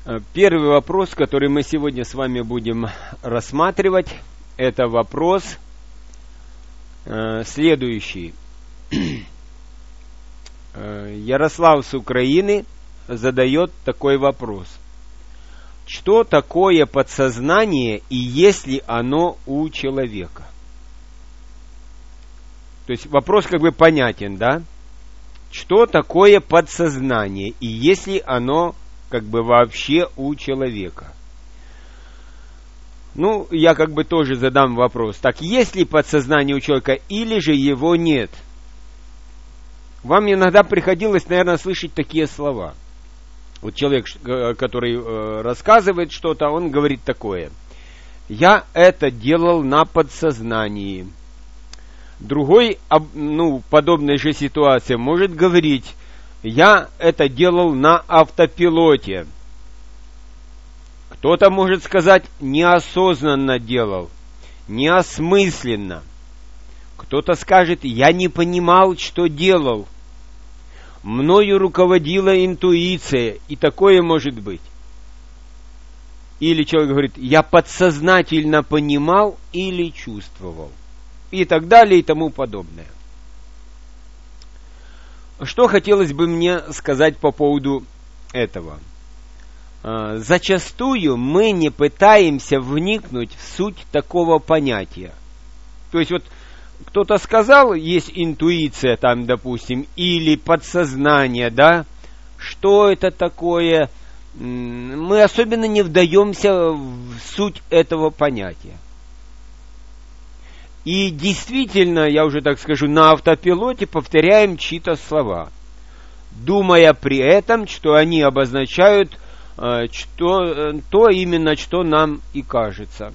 Первый вопрос, который мы сегодня с вами будем рассматривать, это вопрос следующий. Ярослав с Украины задает такой вопрос. Что такое подсознание и есть ли оно у человека? То есть вопрос как бы понятен, да? Что такое подсознание и есть ли оно как бы вообще у человека? Ну, я как бы тоже задам вопрос. Так, есть ли подсознание у человека или же его нет? Вам иногда приходилось, наверное, слышать такие слова. Вот человек, который рассказывает что-то, он говорит такое. Я это делал на подсознании. Другой, подобной же ситуации может говорить, я это делал на автопилоте. Кто-то может сказать, неосознанно делал, неосмысленно. Кто-то скажет, я не понимал, что делал. Мною руководила интуиция, и такое может быть. Или человек говорит, я подсознательно понимал или чувствовал. И так далее, и тому подобное. Что хотелось бы мне сказать по поводу этого? Зачастую мы не пытаемся вникнуть в суть такого понятия. То есть вот кто-то сказал, есть интуиция там, допустим, или подсознание, да? Что это такое? Мы особенно не вдаемся в суть этого понятия. И действительно, я уже так скажу, на автопилоте повторяем чьи-то слова, думая при этом, что они обозначают то именно, что нам и кажется.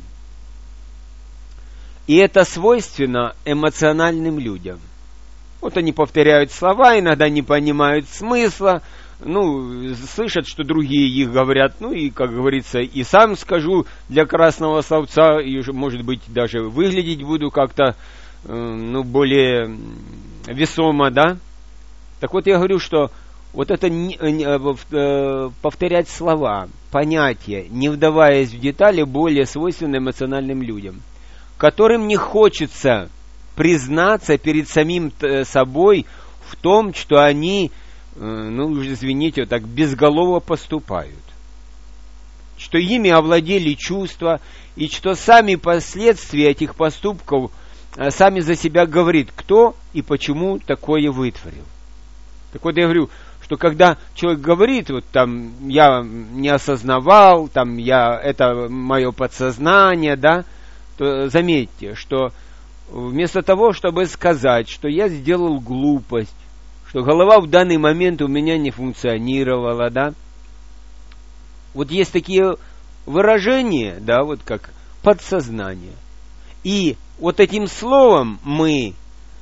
И это свойственно эмоциональным людям. Вот они повторяют слова, иногда не понимают смысла, слышат, что другие их говорят, и, как говорится, и сам скажу для красного словца, и, может быть, даже выглядеть буду как-то, более весомо, да? Так вот, я говорю, что вот это повторять слова, понятия, не вдаваясь в детали, более свойственно эмоциональным людям, которым не хочется признаться перед самим собой в том, что они, извините, вот так безголово поступают. Что ими овладели чувства, и что сами последствия этих поступков сами за себя говорит, кто и почему такое вытворил. Так вот, я говорю, что когда человек говорит, вот там, я не осознавал, там, это мое подсознание, да, то заметьте, что вместо того, чтобы сказать, что я сделал глупость, что голова в данный момент у меня не функционировала, да, вот есть такие выражения, да, вот как подсознание. И вот этим словом мы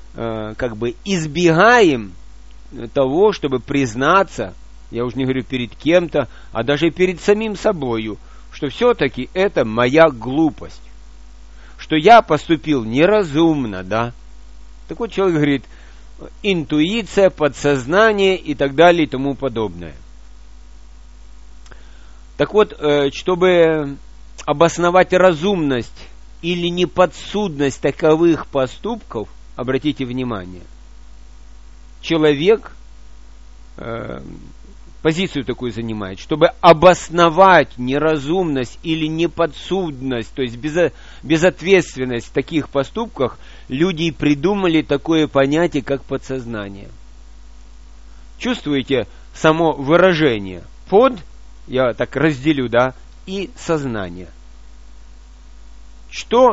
избегаем того, чтобы признаться, я уже не говорю перед кем-то, а даже перед самим собою, что все-таки это моя глупость, что я поступил неразумно, да. Так вот человек говорит, интуиция, подсознание и так далее и тому подобное. Так вот, чтобы обосновать разумность или неподсудность таковых поступков, обратите внимание, человек позицию такую занимает, чтобы обосновать неразумность или неподсудность, то есть безответственность в таких поступках, люди и придумали такое понятие, как подсознание. Чувствуете само выражение? Я так разделю, да, и сознание. Что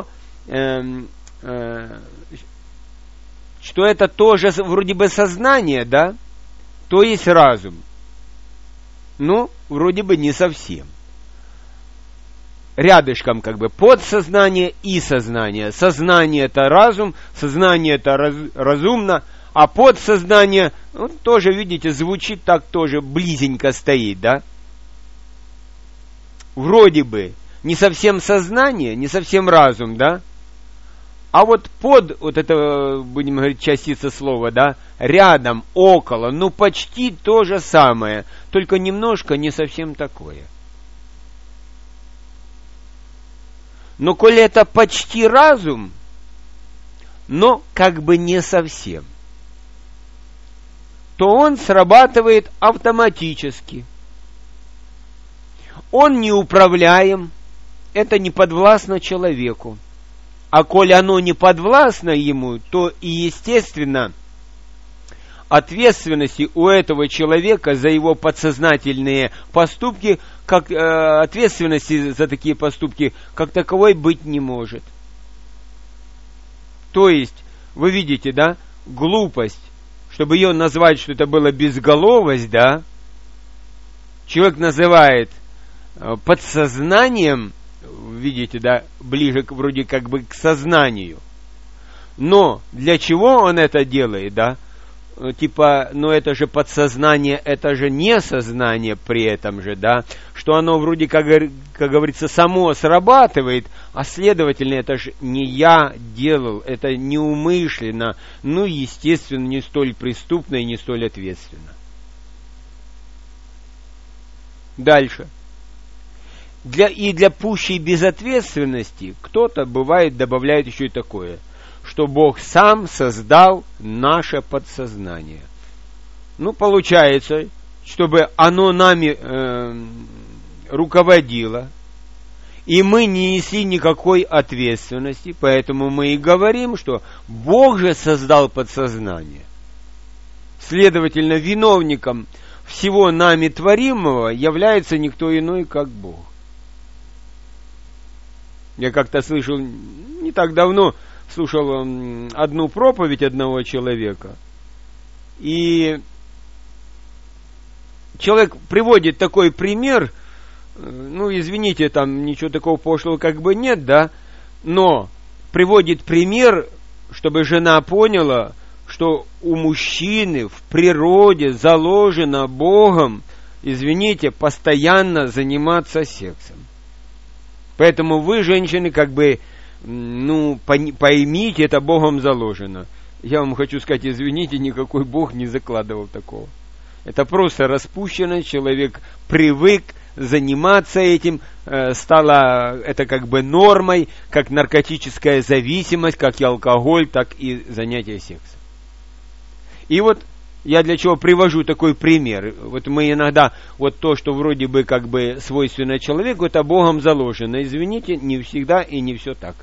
это тоже вроде бы сознание, да, то есть разум. Вроде бы не совсем. Рядышком подсознание и сознание. Сознание это разум, сознание это разумно, а подсознание, тоже, видите, звучит так тоже близенько стоит, да? Вроде бы не совсем сознание, не совсем разум, да? А вот это, будем говорить, частица слова, да, рядом, около, почти то же самое, только немножко не совсем такое. Но коли это почти разум, но как бы не совсем, то он срабатывает автоматически. Он неуправляем, это не подвластно человеку. А коли оно не подвластно ему, то и естественно ответственности у этого человека за его подсознательные поступки, как ответственности за такие поступки, как таковой быть не может. То есть, вы видите, да, глупость, чтобы ее назвать, что это было безголовость, да, человек называет подсознанием, видите, да, ближе вроде как бы к сознанию. Но для чего он это делает, да? Типа, ну это же подсознание, это же не сознание при этом же, да? Что оно вроде как говорится, само срабатывает, а следовательно, это же не я делал, это неумышленно, ну, естественно, не столь преступно и не столь ответственно. Дальше. Для пущей безответственности кто-то, бывает, добавляет еще и такое, что Бог сам создал наше подсознание. Ну, получается, чтобы оно нами руководило, и мы не несли никакой ответственности, поэтому мы и говорим, что Бог же создал подсознание. Следовательно, виновником всего нами творимого является никто иной, как Бог. Я как-то слышал, не так давно, слушал одну проповедь одного человека, и человек приводит такой пример, ну, извините, там ничего такого пошлого как бы нет, да, но приводит пример, чтобы жена поняла, что у мужчины в природе заложено Богом, извините, постоянно заниматься сексом. Поэтому вы, женщины, как бы, ну, поймите, это Богом заложено. Я вам хочу сказать, извините, никакой Бог не закладывал такого. Это просто распущенность, человек привык заниматься этим, стало это как бы нормой, как наркотическая зависимость, как и алкоголь, так и занятие сексом. И вот я для чего привожу такой пример. Вот мы иногда, вот то, что вроде бы как бы свойственно человеку, это Богом заложено. Извините, не всегда и не все так.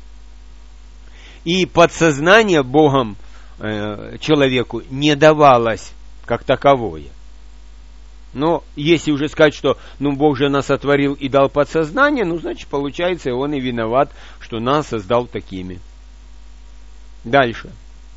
И подсознание Богом человеку не давалось как таковое. Но если уже сказать, что ну, Бог же нас сотворил и дал подсознание, ну, значит, получается, Он и виноват, что нас создал такими. Дальше.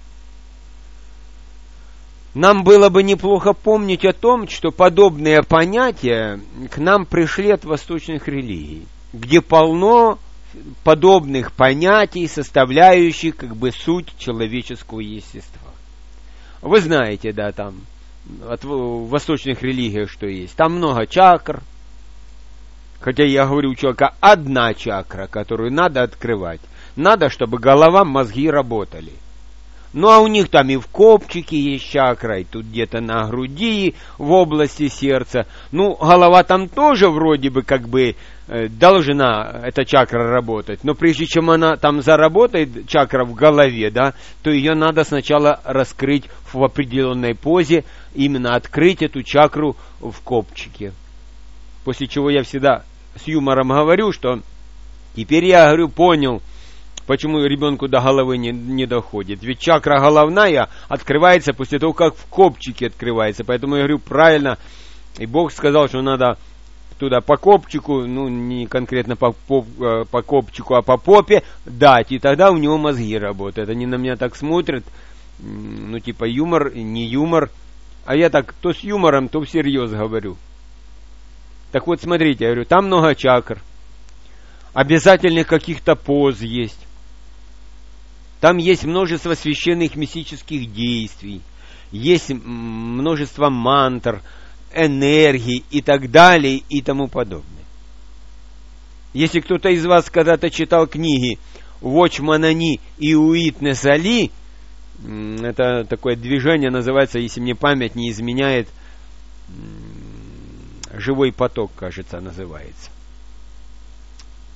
Нам было бы неплохо помнить о том, что подобные понятия к нам пришли от восточных религий, где полно подобных понятий, составляющих как бы суть человеческого естества. Вы знаете, да, там от восточных религий что есть. Там много чакр, хотя я говорю, у человека одна чакра, которую надо открывать. Надо, чтобы голова, мозги работали. Ну, а у них там и в копчике есть чакра, и тут где-то на груди, в области сердца. Ну, голова там тоже вроде бы как бы должна эта чакра работать. Но прежде чем она там заработает, чакра в голове, да, то ее надо сначала раскрыть в определенной позе, именно открыть эту чакру в копчике. После чего я всегда с юмором говорю, что теперь я, говорю, понял, почему ребенку до головы не доходит. Ведь чакра головная открывается после того, как в копчике открывается. Поэтому я говорю правильно. И Бог сказал, что надо туда по копчику, ну не конкретно по копчику, а по попе дать. И тогда у него мозги работают. Они на меня так смотрят, ну типа юмор, не юмор. А я так то с юмором, то всерьез говорю. Так вот смотрите, я говорю, там много чакр. Обязательных каких-то поз есть. Там есть множество священных мистических действий, есть множество мантр, энергий и так далее и тому подобное. Если кто-то из вас когда-то читал книги Watchman Nee и Уитнес Али, это такое движение называется, если мне память не изменяет, «Живой поток», кажется, называется.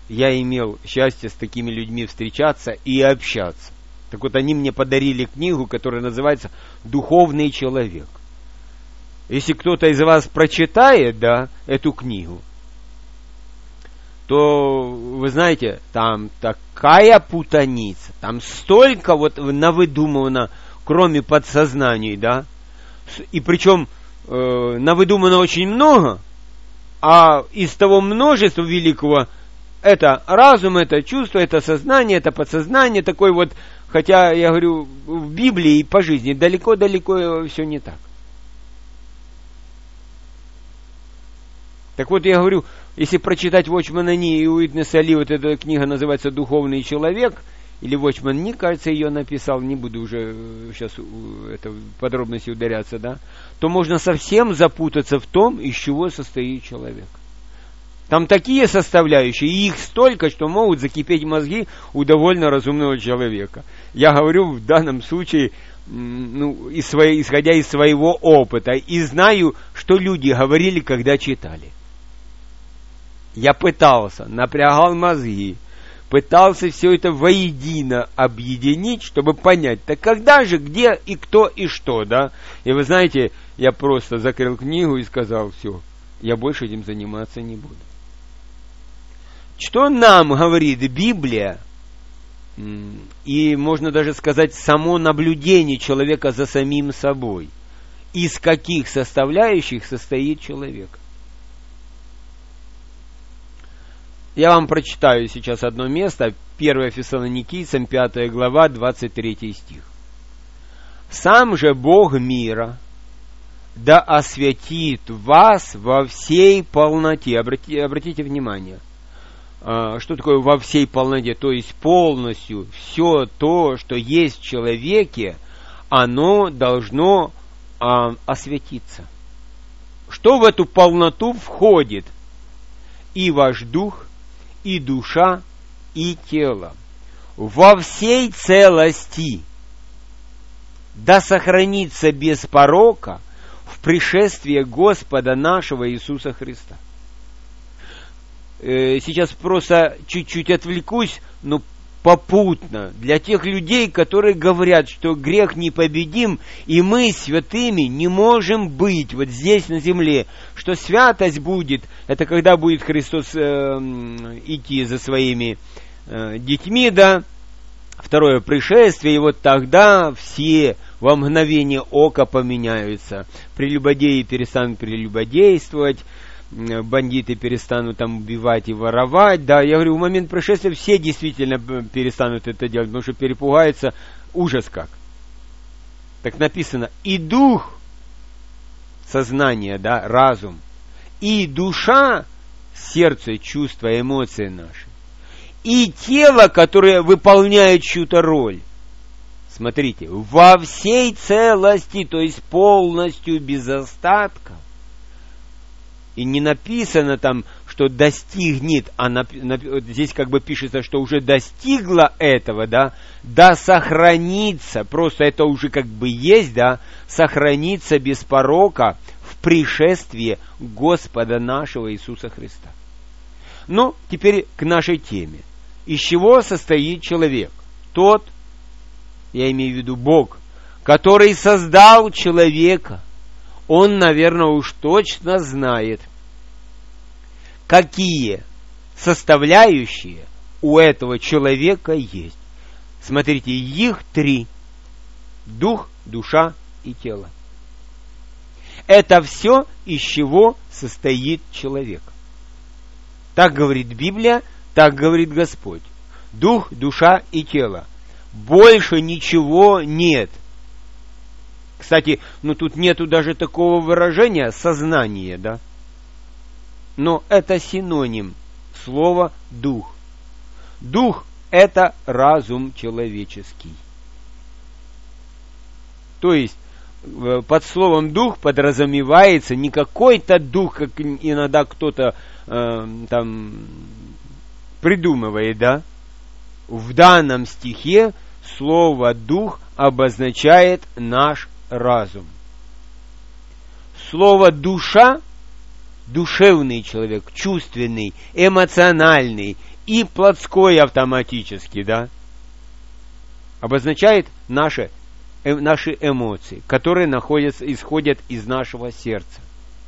я имел счастье с такими людьми встречаться и общаться. Так вот, они мне подарили книгу, которая называется «Духовный человек». Если кто-то из вас прочитает, да, эту книгу, то, вы знаете, там такая путаница, там столько вот навыдумано, кроме подсознаний, да, и причем навыдумано очень много, а из того множества великого, это разум, это чувство, это сознание, это подсознание, такой вот, хотя, я говорю, в Библии и по жизни далеко-далеко все не так. Так вот, я говорю, если прочитать Watchman Nee и Уитнеса Ли, вот эта книга называется «Духовный человек», или Watchman Nee, кажется, ее написал, не буду уже сейчас это в подробности ударяться, да, то можно совсем запутаться в том, из чего состоит человек. Там такие составляющие, и их столько, что могут закипеть мозги у довольно разумного человека. Я говорю в данном случае, исходя из своего опыта, и знаю, что люди говорили, когда читали. Я пытался, напрягал мозги, пытался все это воедино объединить, чтобы понять, так когда же, где и кто и что, да? И вы знаете, я просто закрыл книгу и сказал, все, я больше этим заниматься не буду. Что нам говорит Библия, и можно даже сказать, само наблюдение человека за самим собой, из каких составляющих состоит человек? Я вам прочитаю сейчас одно место, 1 Фессалоникийцам, 5 глава, 23 стих. «Сам же Бог мира да освятит вас во всей полноте». Обратите внимание, что такое во всей полноте? То есть полностью все то, что есть в человеке, оно должно освятиться. Что в эту полноту входит? И ваш дух, и душа, и тело во всей целости да сохранится без порока в пришествии Господа нашего Иисуса Христа. Сейчас просто чуть-чуть отвлекусь, но попутно для тех людей, которые говорят, что грех непобедим, и мы святыми не можем быть вот здесь на земле, что святость будет, это когда будет Христос идти за своими детьми, да, второе пришествие, и вот тогда все во мгновение ока поменяются, прелюбодеи перестанут прелюбодействовать, бандиты перестанут там убивать и воровать, да, я говорю, в момент пришествия все действительно перестанут это делать, потому что перепугаются, ужас как. Так написано, и дух, сознание, да, разум, и душа, сердце, чувства, эмоции наши, и тело, которое выполняет чью-то роль. Смотрите, во всей целости, то есть полностью без остатка. И не написано там, что достигнет, а здесь как бы пишется, что уже достигла этого, да, да сохранится, просто это уже как бы есть, да, сохранится без порока в пришествии Господа нашего Иисуса Христа. Ну, теперь к нашей теме. Из чего состоит человек? Тот, я имею в виду Бог, который создал человека. Он, наверное, уж точно знает, какие составляющие у этого человека есть. Смотрите, их 3. Дух, душа и тело. Это все, из чего состоит человек. Так говорит Библия, так говорит Господь. Дух, душа и тело. Больше ничего нет. Кстати, тут нету даже такого выражения сознание, да? Но это синоним слова дух. Дух – это разум человеческий. То есть, под словом дух подразумевается не какой-то дух, как иногда кто-то там придумывает, да? В данном стихе слово дух обозначает наш разум. Слово душа, душевный человек, чувственный, эмоциональный и плотской автоматически, да, обозначает наши эмоции, которые исходят из нашего сердца.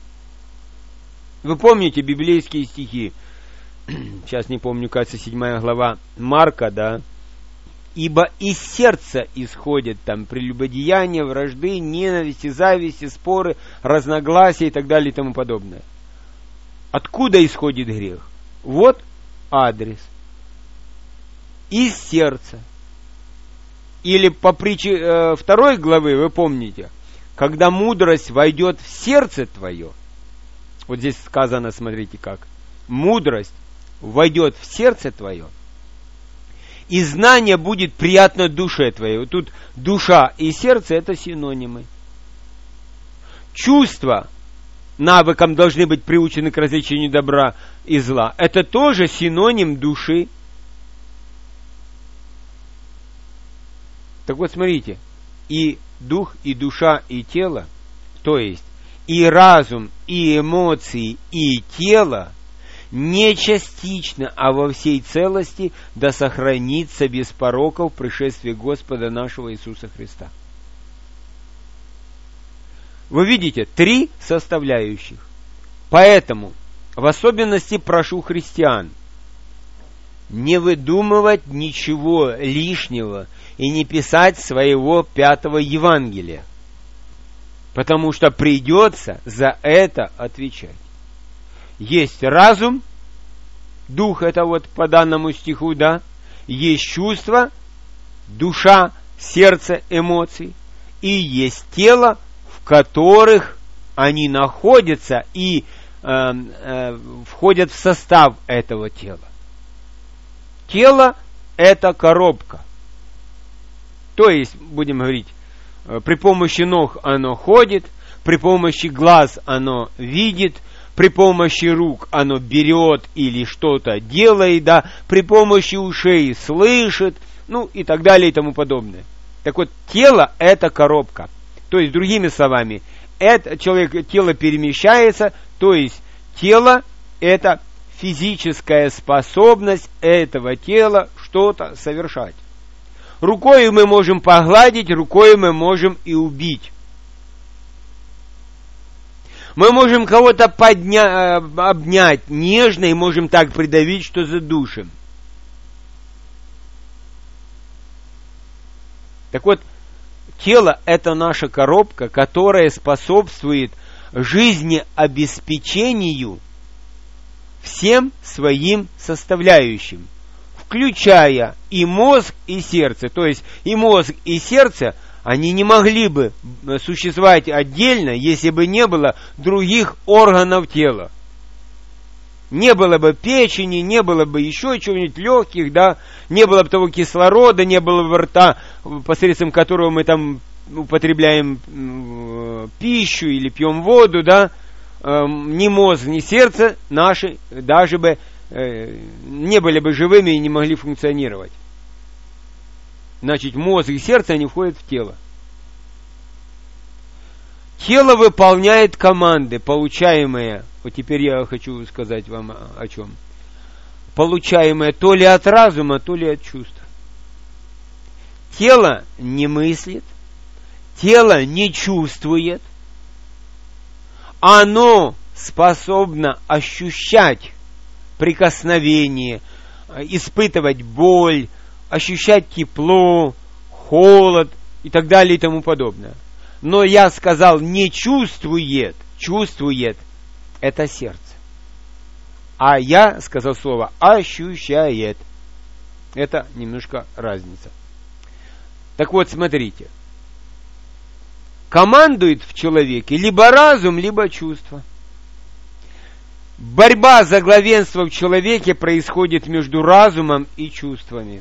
Вы помните библейские стихи? Сейчас не помню, кажется, 7 глава Марка, да? Ибо из сердца исходят там прелюбодеяния, вражды, ненависти, зависти, споры, разногласия и так далее и тому подобное. Откуда исходит грех? Вот адрес. Из сердца. Или по притче 2 главы, вы помните, когда мудрость войдет в сердце твое, вот здесь сказано, смотрите как, мудрость войдет в сердце твое, и знание будет приятно душе твоей. Вот тут душа и сердце — это синонимы. Чувства навыкам должны быть приучены к различению добра и зла. Это тоже синоним души. Так вот, смотрите, и дух, и душа, и тело, то есть и разум, и эмоции, и тело, не частично, а во всей целости да сохранится без пороков пришествие Господа нашего Иисуса Христа. Вы видите, 3 составляющих. Поэтому, в особенности прошу христиан, не выдумывать ничего лишнего и не писать своего 5-го Евангелия, потому что придется за это отвечать. Есть разум, дух, это вот по данному стиху, да, есть чувство, душа, сердце, эмоции, и есть тело, в которых они находятся и входят в состав этого тела. Тело — это коробка. То есть, будем говорить, при помощи ног оно ходит, при помощи глаз оно видит, при помощи рук оно берет или что-то делает, да, при помощи ушей слышит, ну и так далее и тому подобное. Так вот, тело — это коробка. То есть, другими словами, тело перемещается, то есть тело — это физическая способность этого тела что-то совершать. Рукой мы можем погладить, рукой мы можем и убить. Мы можем кого-то обнять нежно и можем так придавить, что задушим. Так вот, тело — это наша коробка, которая способствует жизнеобеспечению всем своим составляющим, включая и мозг, и сердце. То есть и мозг, и сердце, они не могли бы существовать отдельно, если бы не было других органов тела. Не было бы печени, не было бы еще чего-нибудь легких, да, не было бы того кислорода, не было бы рта, посредством которого мы там употребляем пищу или пьем воду, да, ни мозг, ни сердце наши даже бы не были бы живыми и не могли функционировать. Значит, мозг и сердце, они входят в тело. Тело выполняет команды, получаемые, вот теперь я хочу сказать вам о чем, получаемые то ли от разума, то ли от чувств. Тело не мыслит, тело не чувствует, оно способно ощущать прикосновение, испытывать боль, ощущать тепло, холод и так далее и тому подобное. Но я сказал, не чувствует, чувствует — это сердце. А я сказал слово ощущает. Это немножко разница. Так вот, смотрите. Командует в человеке либо разум, либо чувство. Борьба за главенство в человеке происходит между разумом и чувствами.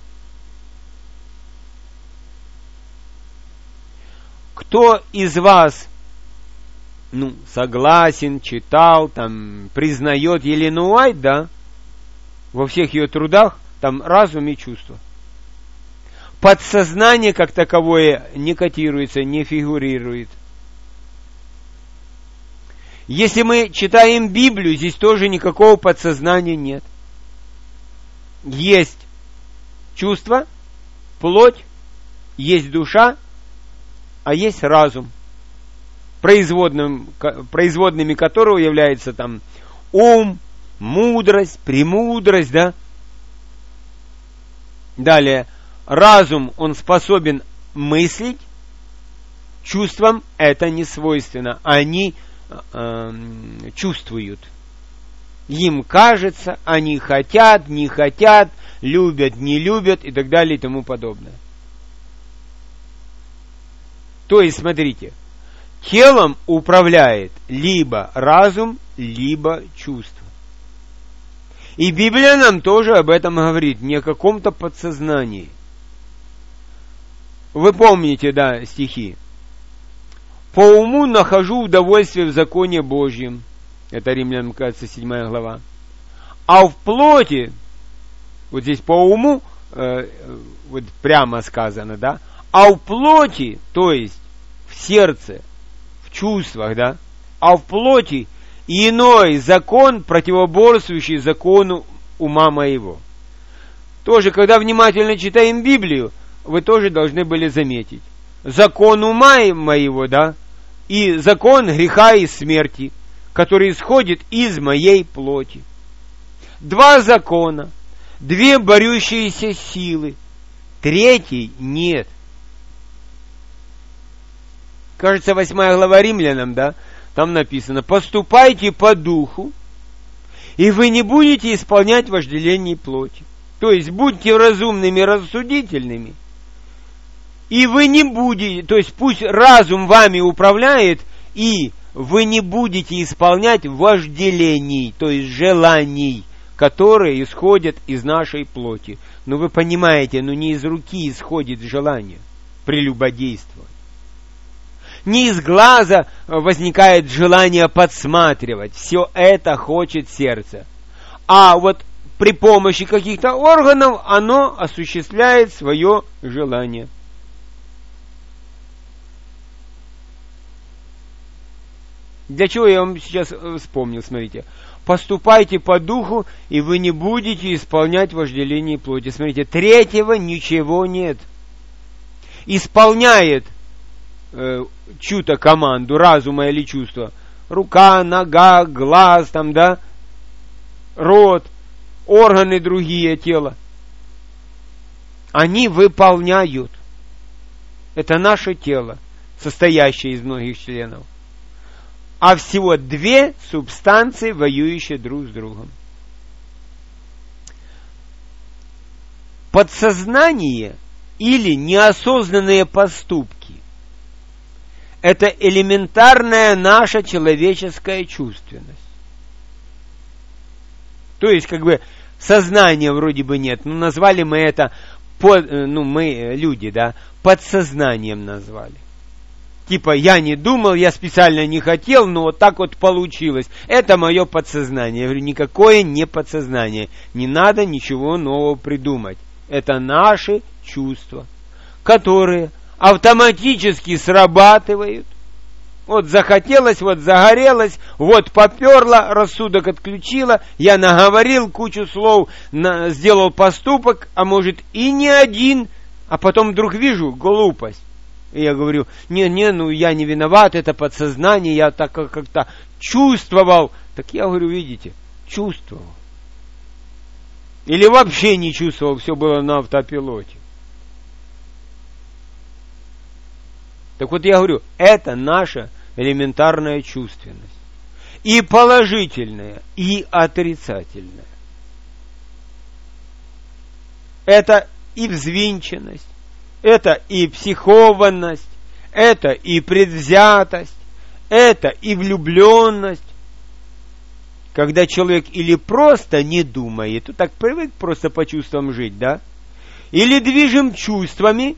Кто из вас, согласен, читал, признает Елену Уайт, да? Во всех ее трудах там разум и чувство. Подсознание как таковое не котируется, не фигурирует. Если мы читаем Библию, здесь тоже никакого подсознания нет. есть чувство, плоть, есть душа, а есть разум, производными которого является там ум, мудрость, премудрость, да? Далее, разум, он способен мыслить, чувствам это не свойственно, они чувствуют. Им кажется, они хотят, не хотят, любят, не любят и так далее и тому подобное. То есть, смотрите, телом управляет либо разум, либо чувство. И Библия нам тоже об этом говорит, не о каком-то подсознании. Вы помните, да, стихи. «По уму нахожу удовольствие в законе Божьем». Это Римлянам, кажется, 7 глава. «А в плоти», вот здесь по уму, вот прямо сказано, да, «а в плоти», то есть в сердце, в чувствах, да, «а в плоти иной закон, противоборствующий закону ума моего». Тоже, когда внимательно читаем Библию, вы тоже должны были заметить. Закон ума моего, да, и закон греха и смерти, который исходит из моей плоти. Два закона, две борющиеся силы, третий нет. Кажется, 8 глава Римлянам, да, там написано: «Поступайте по духу, и вы не будете исполнять вожделение плоти». То есть, будьте разумными, рассудительными, и вы не будете, то есть, пусть разум вами управляет, и вы не будете исполнять вожделений, то есть, желаний, которые исходят из нашей плоти. Но вы понимаете, не из руки исходит желание прелюбодействовать. Не из глаза возникает желание подсматривать. Все это хочет сердце. А вот при помощи каких-то органов оно осуществляет свое желание. Для чего я вам сейчас вспомнил, смотрите. «Поступайте по духу, и вы не будете исполнять вожделение плоти». Смотрите, третьего ничего нет. Исполняет чью-то команду, разума или чувства. Рука, нога, глаз, там, да, рот, органы другие тела. Они выполняют. Это наше тело, состоящее из многих членов. А всего две субстанции, воюющие друг с другом. Подсознание или неосознанные поступки – это элементарная наша человеческая чувственность. То есть, сознания вроде бы нет, но назвали мы это, мы люди, да, подсознанием назвали. Типа, я не думал, я специально не хотел, но вот так вот получилось. Это мое подсознание. Я говорю, никакое не подсознание. Не надо ничего нового придумать. Это наши чувства, которые автоматически срабатывают. Вот захотелось, вот загорелось, вот поперло, рассудок отключило, я наговорил кучу слов, сделал поступок, а может и не один, а потом вдруг вижу глупость. И я говорю, я не виноват, это подсознание, я так как-то чувствовал. Так я говорю, видите, чувствовал. Или вообще не чувствовал, все было на автопилоте. Так вот я говорю, это наша элементарная чувственность. И положительная, и отрицательная. Это и взвинченность. Это и психованность, это и предвзятость, это и влюбленность. Когда человек или просто не думает, то так привык просто по чувствам жить, да? Или движим чувствами,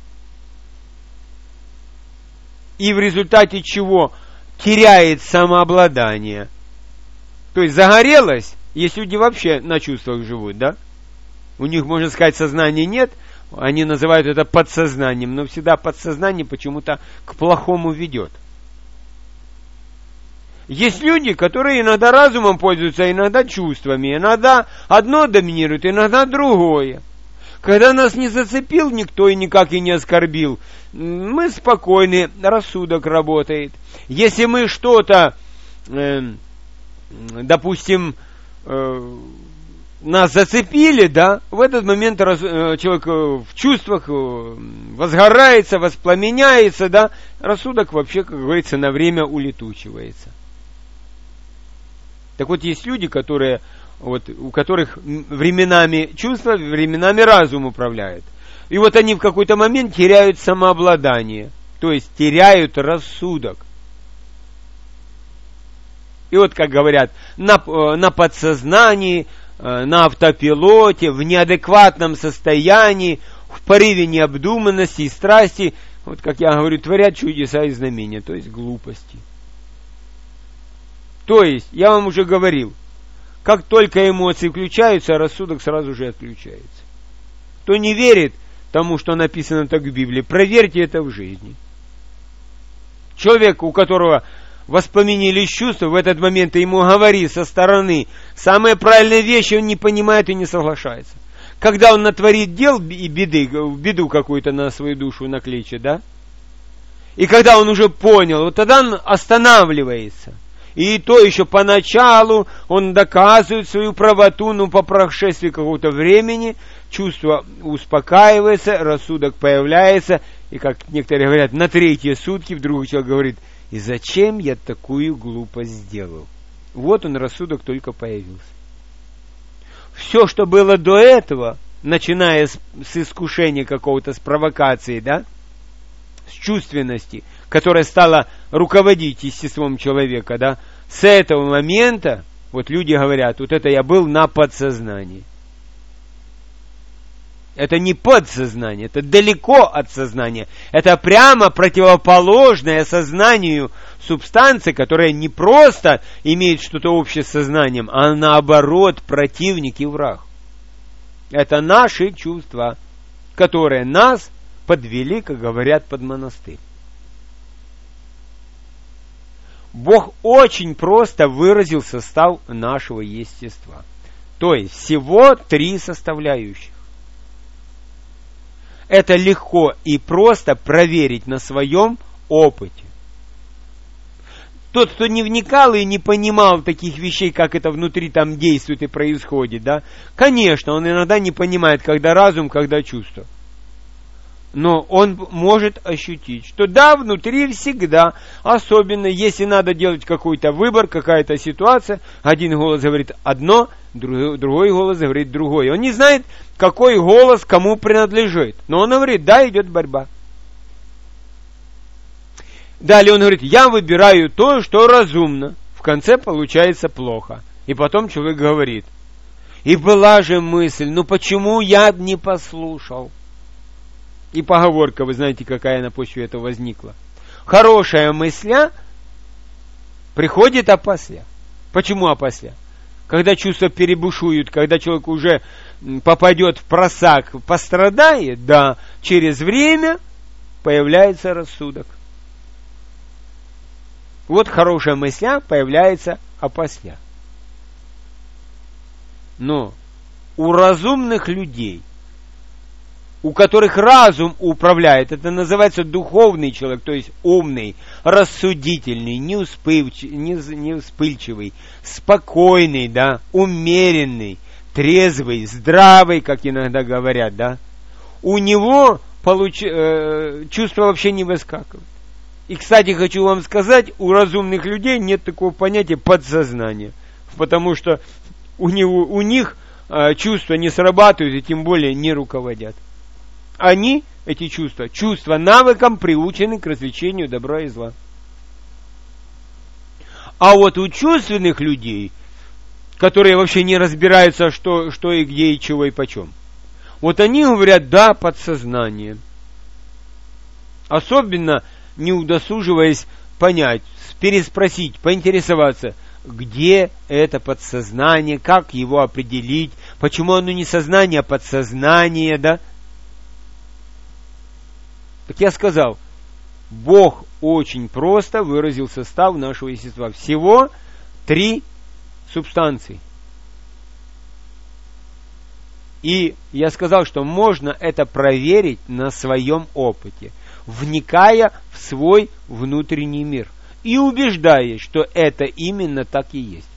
и в результате чего теряет самообладание. То есть загорелось, есть люди вообще на чувствах живут, да? У них, можно сказать, сознания нет. Они называют это подсознанием, но всегда подсознание почему-то к плохому ведет. Есть люди, которые иногда разумом пользуются, иногда чувствами. Иногда одно доминирует, иногда другое. Когда нас не зацепил никто и никак и не оскорбил, мы спокойны, рассудок работает. Если мы что-то, допустим, нас зацепили, да, в этот момент человек в чувствах возгорается, воспламеняется, да, рассудок вообще, как говорится, на время улетучивается. Так вот, есть люди, которые, вот, у которых временами чувства, временами разум управляет. И вот они в какой-то момент теряют самообладание, то есть теряют рассудок. И вот, как говорят, на подсознании, на автопилоте, в неадекватном состоянии, в порыве необдуманности и страсти, вот, как я говорю, творят чудеса и знамения, то есть глупости. То есть, я вам уже говорил, как только эмоции включаются, рассудок сразу же отключается. Кто не верит тому, что написано так в Библии, проверьте это в жизни. Человек, у которого воспламенились чувства, в этот момент ты ему говори со стороны самые правильные вещи, он не понимает и не соглашается. Когда он натворит дел и беду какую-то на свою душу накличет, да? И когда он уже понял, вот тогда он останавливается. И то еще поначалу он доказывает свою правоту, но по прошествии какого-то времени чувство успокаивается, рассудок появляется, и, как некоторые говорят, на третьи сутки вдруг человек говорит: и зачем я такую глупость сделал? Вот он, рассудок, только появился. Все, что было до этого, начиная с искушения какого-то, с провокации, да, с чувственности, которая стала руководить естеством человека, да, с этого момента, вот люди говорят, вот это я был на подсознании. Это не подсознание, это далеко от сознания. Это прямо противоположное сознанию субстанция, которая не просто имеет что-то общее с сознанием, а наоборот противник и враг. Это наши чувства, которые нас подвели, как говорят, под монастырь. Бог очень просто выразил состав нашего естества. То есть всего 3 составляющих. Это легко и просто проверить на своем опыте. Тот, кто не вникал и не понимал таких вещей, как это внутри там действует и происходит, да, конечно, он иногда не понимает, когда разум, когда чувство. Но он может ощутить, что да, внутри всегда, особенно если надо делать какой-то выбор, какая-то ситуация, один голос говорит одно, другой голос говорит другое. Он не знает, какой голос кому принадлежит, но он говорит, да, идет борьба. Далее он говорит, я выбираю то, что разумно. В конце получается плохо. И потом человек говорит, и была же мысль, ну почему я не послушал? И поговорка, вы знаете, какая на почве этого возникла. Хорошая мысля приходит опосля. Почему опосля? Когда чувства перебушуют, когда человек уже попадет в просак, пострадает, да, через время появляется рассудок. Вот хорошая мысля появляется опосля. Но у разумных людей, у которых разум управляет, это называется духовный человек, то есть умный, рассудительный, не вспыльчивый, спокойный, да, умеренный, трезвый, здравый, как иногда говорят, да, у него чувства вообще не выскакивают. И, кстати, хочу вам сказать, у разумных людей нет такого понятия подсознания, потому что у них чувства не срабатывают и тем более не руководят. Они, эти чувства навыком приучены к развлечению добра и зла. А вот у чувственных людей, которые вообще не разбираются, что и где, и чего, и почем, вот они говорят, да, подсознание. Особенно не удосуживаясь понять, переспросить, поинтересоваться, где это подсознание, как его определить, почему оно не сознание, а подсознание, да? Так я сказал, Бог очень просто выразил состав нашего естества. Всего 3 субстанции. И я сказал, что можно это проверить на своем опыте, вникая в свой внутренний мир и убеждаясь, что это именно так и есть.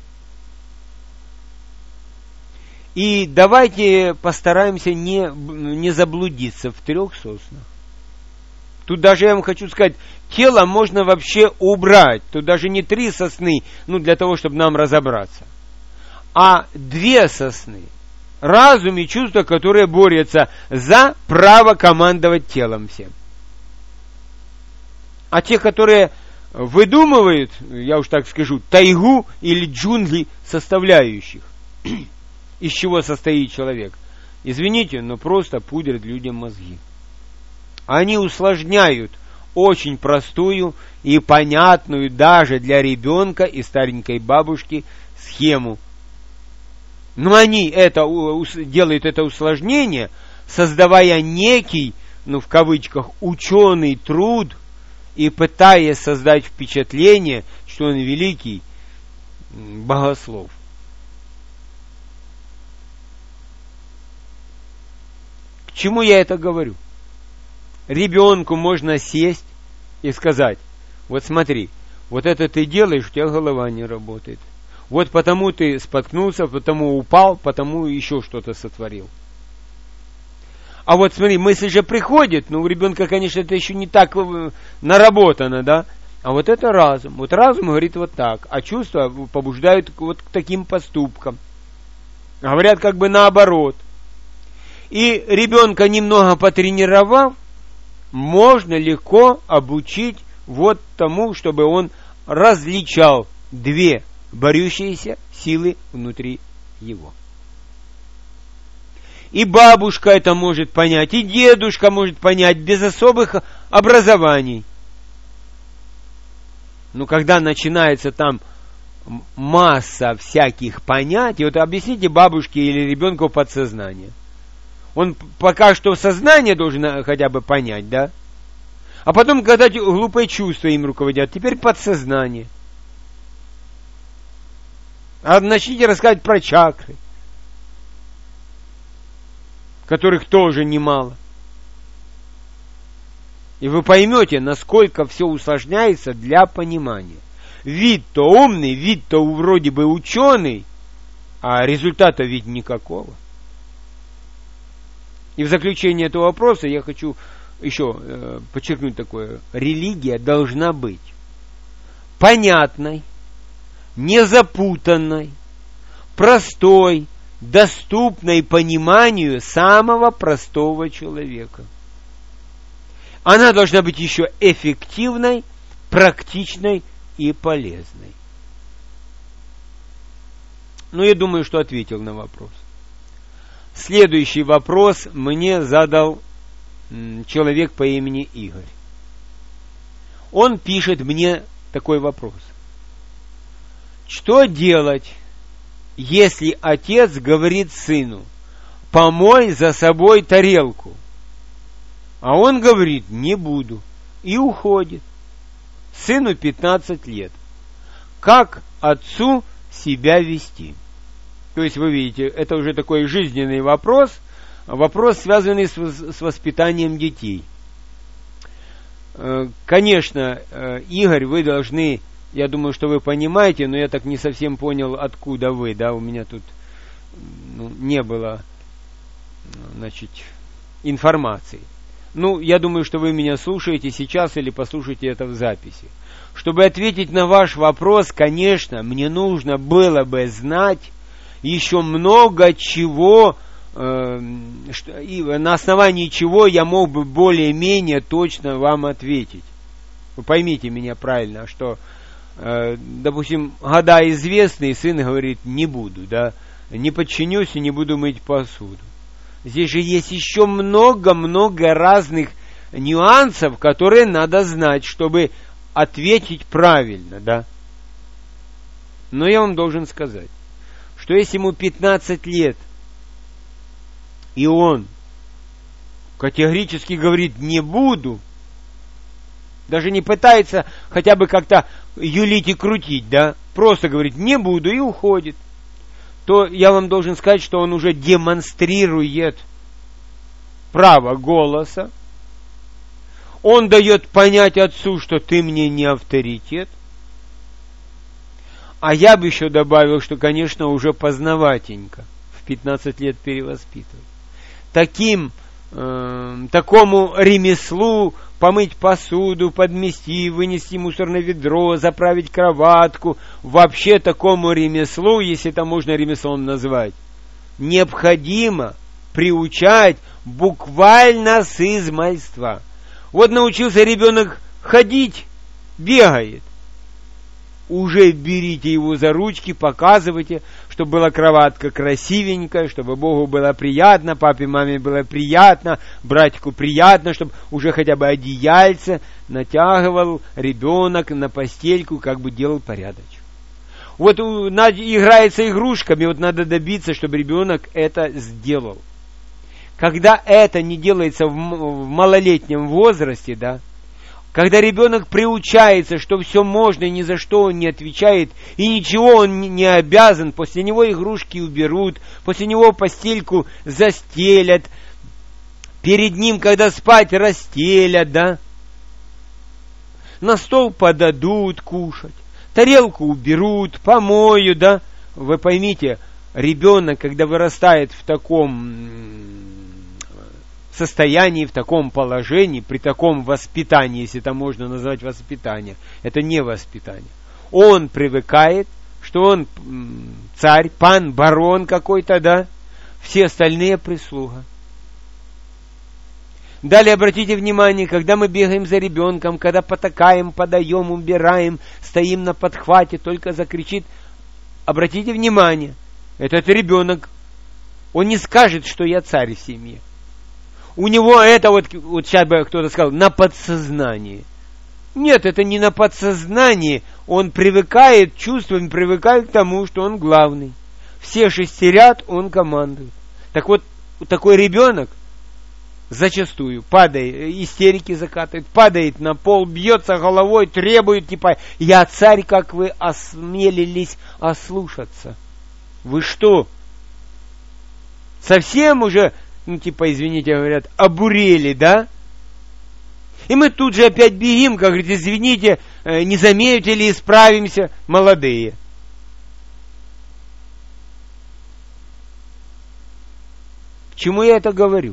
И давайте постараемся не заблудиться в 3 соснах. Тут даже я вам хочу сказать, тело можно вообще убрать. Тут даже не 3 сосны, для того, чтобы нам разобраться, а 2 сосны. Разум и чувства, которые борются за право командовать телом всем. А те, которые выдумывают, я уж так скажу, тайгу или джунгли составляющих, из чего состоит человек, извините, но просто пудрят людям мозги. Они усложняют очень простую и понятную даже для ребенка и старенькой бабушки схему. Но они делают это усложнение, создавая некий, в кавычках, ученый труд и пытаясь создать впечатление, что он великий богослов. К чему я это говорю? Ребенку можно сесть и сказать: вот смотри, вот это ты делаешь, у тебя голова не работает. Вот потому ты споткнулся, потому упал, потому еще что-то сотворил. А вот смотри, мысль же приходит, у ребенка, конечно, это еще не так наработано, да? А вот это разум. Вот разум говорит вот так, а чувства побуждают вот к таким поступкам. Говорят как бы наоборот. И ребенка немного потренировав, можно легко обучить вот тому, чтобы он различал 2 борющиеся силы внутри его. И бабушка это может понять, и дедушка может понять без особых образований. Но когда начинается там масса всяких понятий, вот объясните бабушке или ребенку подсознание. Он пока что сознание должен хотя бы понять, да? А потом, когда глупые чувства им руководят, теперь подсознание. А начните рассказывать про чакры, которых тоже немало. И вы поймете, насколько все усложняется для понимания. Вид-то умный, вид-то вроде бы ученый, а результата ведь никакого. И в заключение этого вопроса я хочу еще подчеркнуть такое. Религия должна быть понятной, незапутанной, простой, доступной пониманию самого простого человека. Она должна быть еще эффективной, практичной и полезной. Я думаю, что ответил на вопрос. Следующий вопрос мне задал человек по имени Игорь. Он пишет мне такой вопрос. Что делать, если отец говорит сыну: помой за собой тарелку? А он говорит: не буду. И уходит. Сыну 15 лет. Как отцу себя вести? То есть, вы видите, это уже такой жизненный вопрос, связанный с воспитанием детей. Конечно, Игорь, вы должны, я думаю, что вы понимаете, но я так не совсем понял, откуда вы, да, у меня тут не было, информации. Я думаю, что вы меня слушаете сейчас или послушаете это в записи. Чтобы ответить на ваш вопрос, конечно, мне нужно было бы знать еще много чего, на основании чего я мог бы более-менее точно вам ответить. Вы поймите меня правильно, что, допустим, года известные, сын говорит: не буду, да, не подчинюсь и не буду мыть посуду. Здесь же есть еще много-много разных нюансов, которые надо знать, чтобы ответить правильно, да. Но я вам должен сказать, что если ему 15 лет, и он категорически говорит: не буду, Даже не пытается хотя бы как-то юлить и крутить, да? Просто говорит, не буду, и уходит. То я вам должен сказать, что он уже демонстрирует право голоса. Он дает понять отцу, что ты мне не авторитет. А я бы еще добавил, что, конечно, уже поздноватенько. В 15 лет перевоспитывать. Такому ремеслу помыть посуду, подмести, вынести мусорное ведро, заправить кроватку, вообще такому ремеслу, если это можно ремеслом назвать, необходимо приучать буквально с измальства. Вот научился ребенок ходить, бегает. Уже берите его за ручки, показывайте, чтобы была кроватка красивенькая, чтобы Богу было приятно, папе, маме было приятно, братику приятно, чтобы уже хотя бы одеяльце натягивал ребенок на постельку, как бы делал порядочек. Вот играется игрушками, вот надо добиться, чтобы ребенок это сделал. Когда это не делается в малолетнем возрасте, да, когда ребенок приучается, что все можно и ни за что он не отвечает, и ничего он не обязан, после него игрушки уберут, после него постельку застелят, перед ним, когда спать, расстелят, да, на стол подадут кушать, тарелку уберут, помоют, да. Вы поймите, ребенок, когда вырастает в таком состоянии, в таком положении, при таком воспитании, если это можно назвать воспитание, это не воспитание. Он привыкает, что он царь, пан, барон какой-то, да, все остальные прислуга. Далее обратите внимание, когда мы бегаем за ребенком, когда потакаем, подаем, убираем, стоим на подхвате, только закричит, обратите внимание, этот ребенок, он не скажет, что я царь в семье. У него это вот сейчас бы кто-то сказал, на подсознании. Нет, это не на подсознании. Он привыкает, чувствами привыкает к тому, что он главный. Все шестерят, он командует. Так вот, такой ребенок зачастую падает, истерики закатывает, падает на пол, бьется головой, требует, типа, я царь, как вы осмелились ослушаться. Вы что? Совсем уже... извините, говорят, обурели, да? И мы тут же опять бегим, как говорит, извините, не заметили ли исправимся, молодые. К чему я это говорю?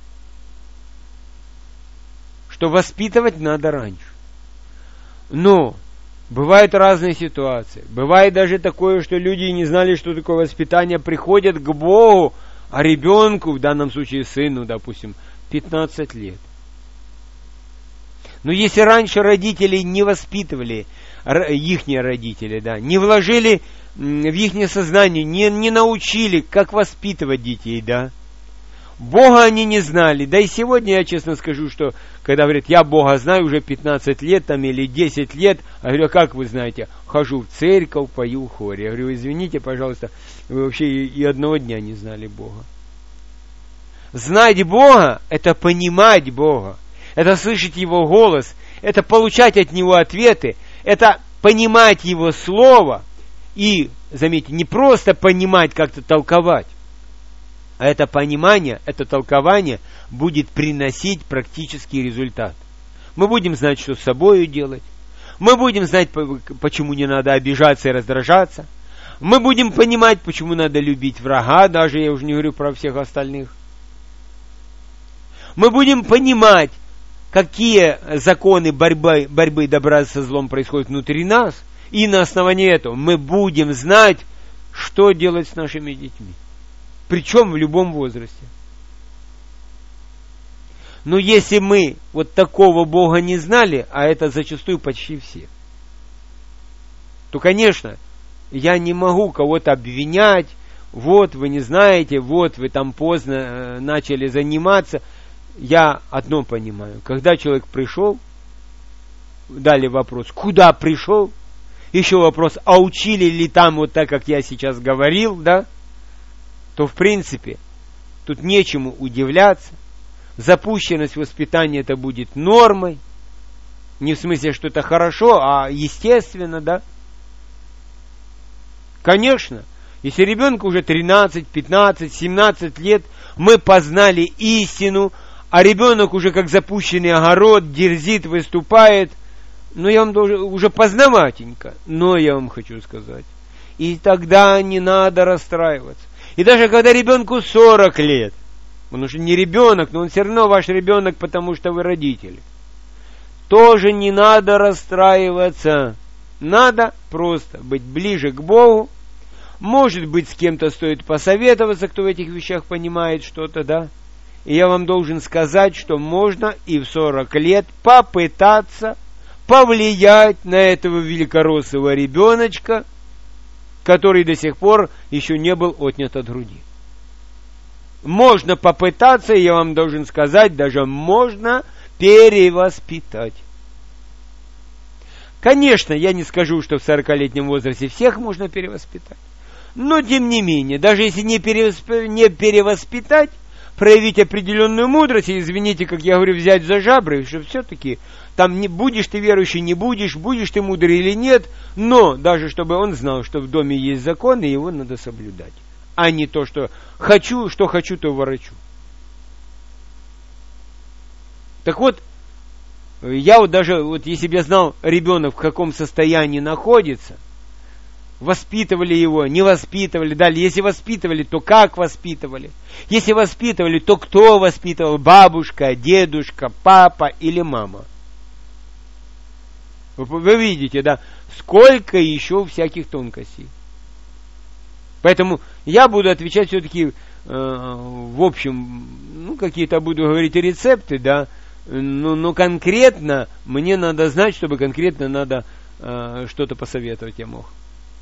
Что воспитывать надо раньше. Но бывают разные ситуации. Бывает даже такое, что люди не знали, что такое воспитание, приходят к Богу, а ребенку, в данном случае сыну, допустим, 15 лет. Но если раньше родители не воспитывали, ихние родители, да, не вложили в их сознание, не научили, как воспитывать детей, да, Бога они не знали. Да и сегодня я честно скажу, что когда говорят, я Бога знаю уже 15 лет там, или 10 лет, я говорю, как вы знаете? Хожу в церковь, пою в хоре. Я говорю, извините, пожалуйста, вы вообще и одного дня не знали Бога. Знать Бога – это понимать Бога, это слышать Его голос, это получать от Него ответы, это понимать Его Слово и, заметьте, не просто понимать, как-то толковать, а это понимание, это толкование будет приносить практический результат. Мы будем знать, что с собой делать. Мы будем знать, почему не надо обижаться и раздражаться. Мы будем понимать, почему надо любить врага, даже я уже не говорю про всех остальных. Мы будем понимать, какие законы борьбы добра со злом происходят внутри нас. И на основании этого мы будем знать, что делать с нашими детьми. Причем в любом возрасте. Но если мы вот такого Бога не знали, а это зачастую почти все, то, конечно, я не могу кого-то обвинять, вот вы не знаете, вот вы там поздно начали заниматься. Я одно понимаю, когда человек пришел, дали вопрос, куда пришел, еще вопрос, а учили ли там вот так, как я сейчас говорил, да, то в принципе тут нечему удивляться. Запущенность воспитания это будет нормой. Не в смысле, что это хорошо, а естественно, да? Конечно, если ребенку уже 13, 15, 17 лет, мы познали истину, а ребенок уже как запущенный огород, дерзит, выступает, ну я вам должен, уже познаватенько, но я вам хочу сказать, и тогда не надо расстраиваться. И даже когда ребенку 40 лет, он уже не ребенок, но он все равно ваш ребенок, потому что вы родители, тоже не надо расстраиваться. Надо просто быть ближе к Богу. Может быть, с кем-то стоит посоветоваться, кто в этих вещах понимает что-то, да? И я вам должен сказать, что можно и в 40 лет попытаться повлиять на этого великорослого ребеночка, который до сих пор еще не был отнят от груди. Можно попытаться, и я вам должен сказать, даже можно перевоспитать. Конечно, я не скажу, что в 40-летнем возрасте всех можно перевоспитать. Но, тем не менее, даже если не перевоспитать, проявить определенную мудрость, и, извините, как я говорю, взять за жабры, что все-таки там не будешь ты верующий, не будешь ты мудрый или нет, но даже чтобы он знал, что в доме есть закон, и его надо соблюдать. А не то, что хочу, то ворочу. Так вот, я вот даже, вот если бы я знал, ребенок в каком состоянии находится, воспитывали его, не воспитывали, далее, если воспитывали, то как воспитывали? Если воспитывали, то кто воспитывал? Бабушка, дедушка, папа или мама? Вы видите, да, сколько еще всяких тонкостей. Поэтому я буду отвечать все-таки, в общем, ну, какие-то буду говорить рецепты, да, но конкретно мне надо знать, чтобы конкретно надо что-то посоветовать я мог.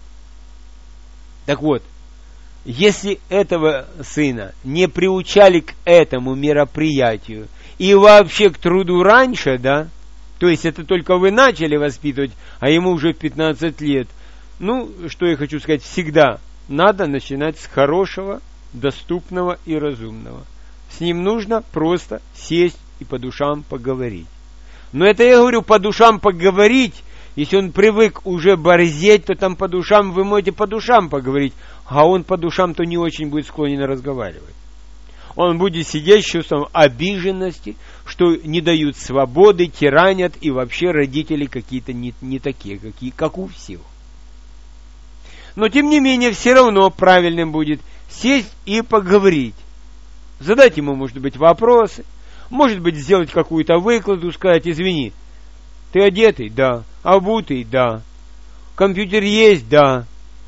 Так вот, если этого сына не приучали к этому мероприятию и вообще к труду раньше, да, то есть это только вы начали воспитывать, а ему уже 15 лет, ну, что я хочу сказать, всегда надо начинать с хорошего, доступного и разумного. С ним нужно просто сесть и по душам поговорить. Но это я говорю по душам поговорить. Если он привык уже борзеть, то там по душам вы можете по душам поговорить, а он по душам то не очень будет склонен разговаривать. Он будет сидеть с чувством обиженности, что не дают свободы, тиранят, и вообще родители какие-то не такие, как у всех. Но тем не менее, все равно правильным будет сесть и поговорить. Задать ему, может быть, вопросы, может быть, сделать какую-то выкладку, сказать: извини, ты одетый? Да. Обутый? Да. Компьютер есть? Да.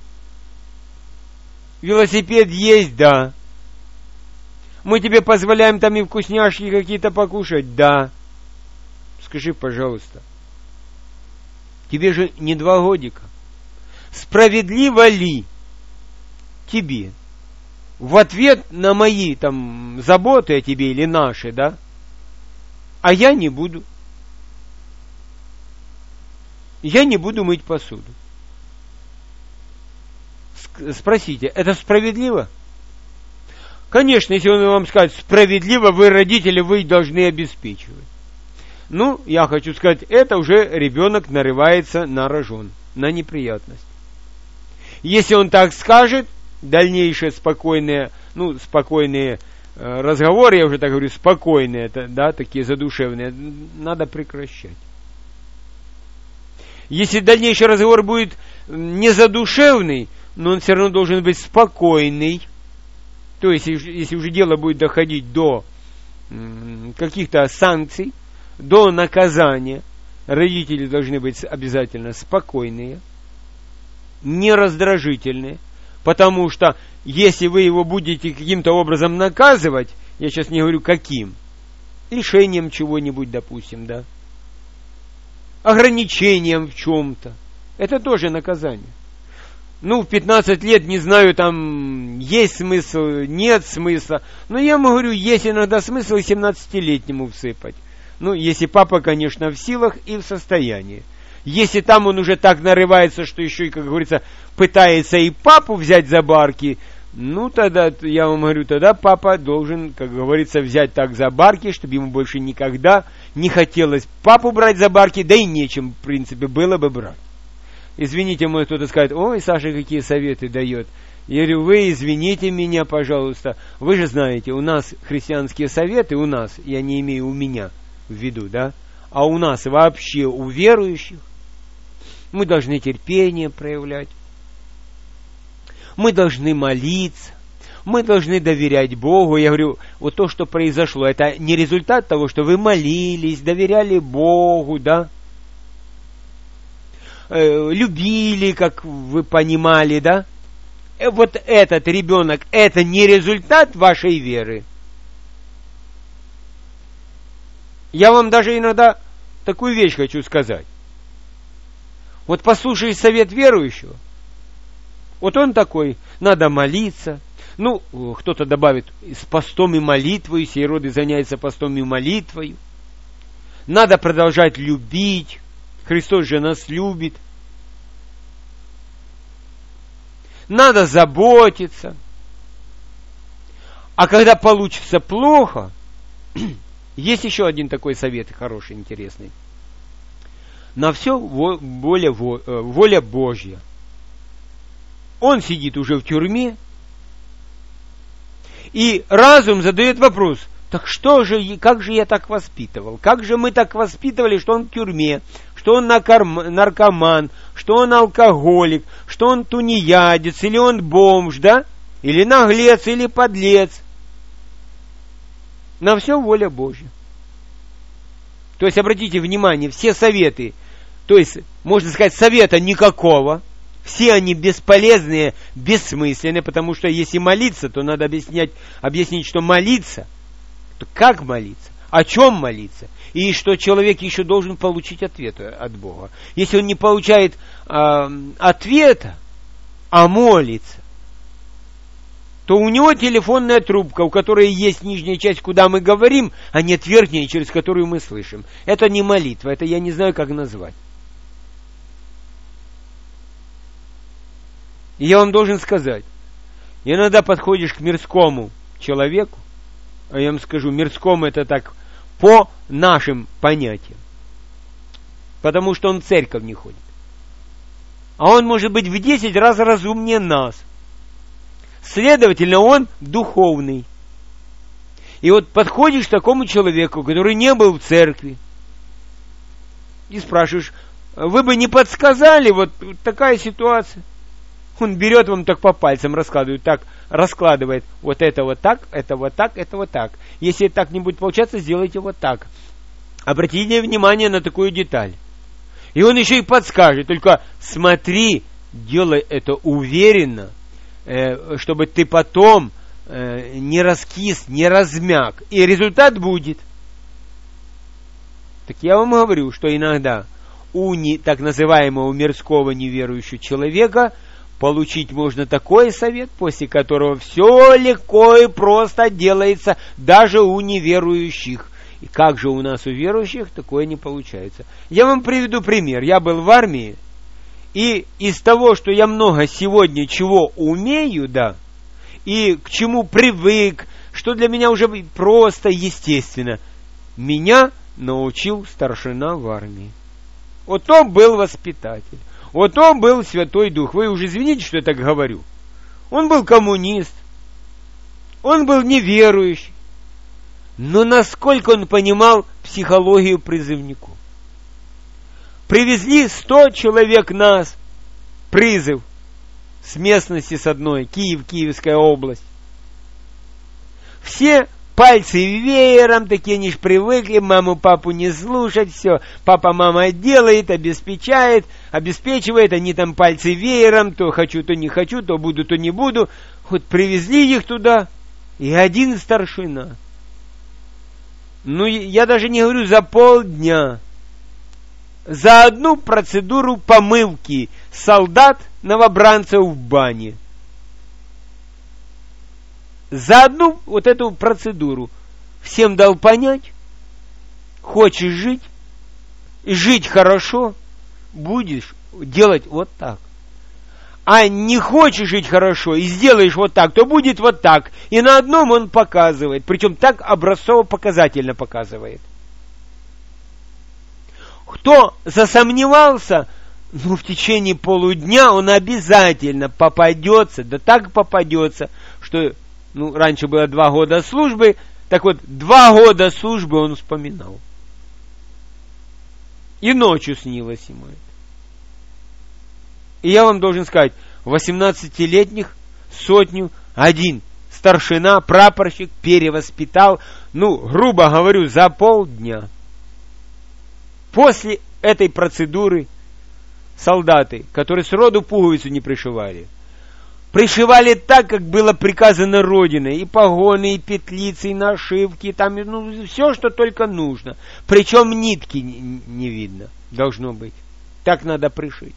Велосипед есть? Да. Мы тебе позволяем там и вкусняшки какие-то покушать? Да. Скажи, пожалуйста, тебе же не 2 годика. Справедливо ли тебе в ответ на мои там заботы о тебе или наши, да? А я не буду. Я не буду мыть посуду. Спросите, это справедливо? Конечно, если он вам скажет справедливо, вы, родители, вы должны обеспечивать. Ну, я хочу сказать, это уже ребенок нарывается на рожон, на неприятность. Если он так скажет, дальнейшие спокойные разговоры, я уже так говорю, спокойные, да, такие задушевные, надо прекращать. Если дальнейший разговор будет не задушевный, но он все равно должен быть спокойный, то есть если уже дело будет доходить до каких-то санкций, до наказания, родители должны быть обязательно спокойные, не раздражительные, потому что если вы его будете каким-то образом наказывать, я сейчас не говорю каким, лишением чего-нибудь, допустим, да, ограничением в чем-то, это тоже наказание. Ну, в 15 лет, не знаю, там есть смысл, нет смысла, но я вам говорю, есть иногда смысл 17-летнему всыпать. Ну, если папа, конечно, в силах и в состоянии. Если там он уже так нарывается, что еще и, как говорится, пытается и папу взять за барки, Ну, тогда, я вам говорю, тогда папа должен, как говорится, взять так за барки, чтобы ему больше никогда не хотелось папу брать за барки, да и нечем, в принципе, было бы брать. Извините, может кто-то скажет, ой, Саша, какие советы дает. Я говорю, вы извините меня, пожалуйста. Вы же знаете, у нас христианские советы, у нас, я не имею у меня в виду, да, а у нас вообще, у верующих, мы должны терпение проявлять. Мы должны молиться, мы должны доверять Богу. Я говорю, вот то, что произошло, это не результат того, что вы молились, доверяли Богу, да, любили, как вы понимали, да. Вот этот ребенок, это не результат вашей веры. Я вам даже иногда такую вещь хочу сказать. Вот послушай совет верующего. Вот он такой, надо молиться. Ну, кто-то добавит, с постом и молитвой, сей роды заняется постом и молитвой. Надо продолжать любить. Христос же нас любит. Надо заботиться. А когда получится плохо, есть еще один такой совет хороший, интересный. На все воля Божья. Он сидит уже в тюрьме, и разум задает вопрос, так что же, как же я так воспитывал? Как же мы так воспитывали, что он в тюрьме, что он наркоман, что он алкоголик, что он тунеядец, или он бомж, да? Или наглец, или подлец. На все воля Божья. То есть, обратите внимание, все советы, то есть, можно сказать, совета никакого, все они бесполезные, бессмысленные, потому что если молиться, то надо объяснить, что молиться, то как молиться, о чем молиться, и что человек еще должен получить ответ от Бога. Если он не получает ответа, а молится, то у него телефонная трубка, у которой есть нижняя часть, куда мы говорим, а нет верхняя, через которую мы слышим. Это не молитва, это я не знаю, как назвать. И я вам должен сказать, иногда подходишь к мирскому человеку, а я вам скажу, мирскому это так по нашим понятиям, потому что он в церковь не ходит. А он может быть в 10 раз разумнее нас. Следовательно, он духовный. И вот подходишь к такому человеку, который не был в церкви, и спрашиваешь, вы бы не подсказали, вот такая ситуация. Он берет вам так по пальцам, раскладывает вот это вот так, это вот так, это вот так. Если так не будет получаться, сделайте вот так. Обратите внимание на такую деталь. И он еще и подскажет, только смотри, делай это уверенно, чтобы ты потом не раскис, не размяк. И результат будет. Так я вам говорю, что иногда у так называемого мирского неверующего человека получить можно такой совет, после которого все легко и просто делается даже у неверующих. И как же у нас у верующих такое не получается? Я вам приведу пример. Я был в армии, и из того, что я много сегодня чего умею, да, и к чему привык, что для меня уже просто естественно, меня научил старшина в армии. Вот он был воспитатель. Вот он был Святой Дух. Вы уже извините, что я так говорю. Он был коммунист. Он был неверующий. Но насколько он понимал психологию призывников. Привезли 100 человек нас. Призыв. С местности с одной. Киев, Киевская область. Все пальцы веером, такие они ж привыкли, маму, папу не слушать, все, папа, мама делает, обеспечивает, они там пальцы веером, то хочу, то не хочу, то буду, то не буду. Вот привезли их туда, и один старшина. Ну, я даже не говорю за полдня, за одну процедуру помывки солдат новобранцев в бане. За одну вот эту процедуру всем дал понять, хочешь жить, и жить хорошо, будешь делать вот так. а не хочешь жить хорошо и сделаешь вот так, то будет вот так. И на одном он показывает, причем так образцово-показательно показывает. Кто засомневался, в течение полудня он обязательно попадется, да так попадется, что, раньше было 2 года службы, так вот, 2 года службы он вспоминал. И ночью снилось ему это. И я вам должен сказать, 18-летних 101 старшина, прапорщик перевоспитал, грубо говорю, за полдня. После этой процедуры солдаты, которые сроду пуговицу не пришивали так, как было приказано Родиной, и погоны, и петлицы, и нашивки, там, все, что только нужно. Причем нитки не видно, должно быть. Так надо пришить.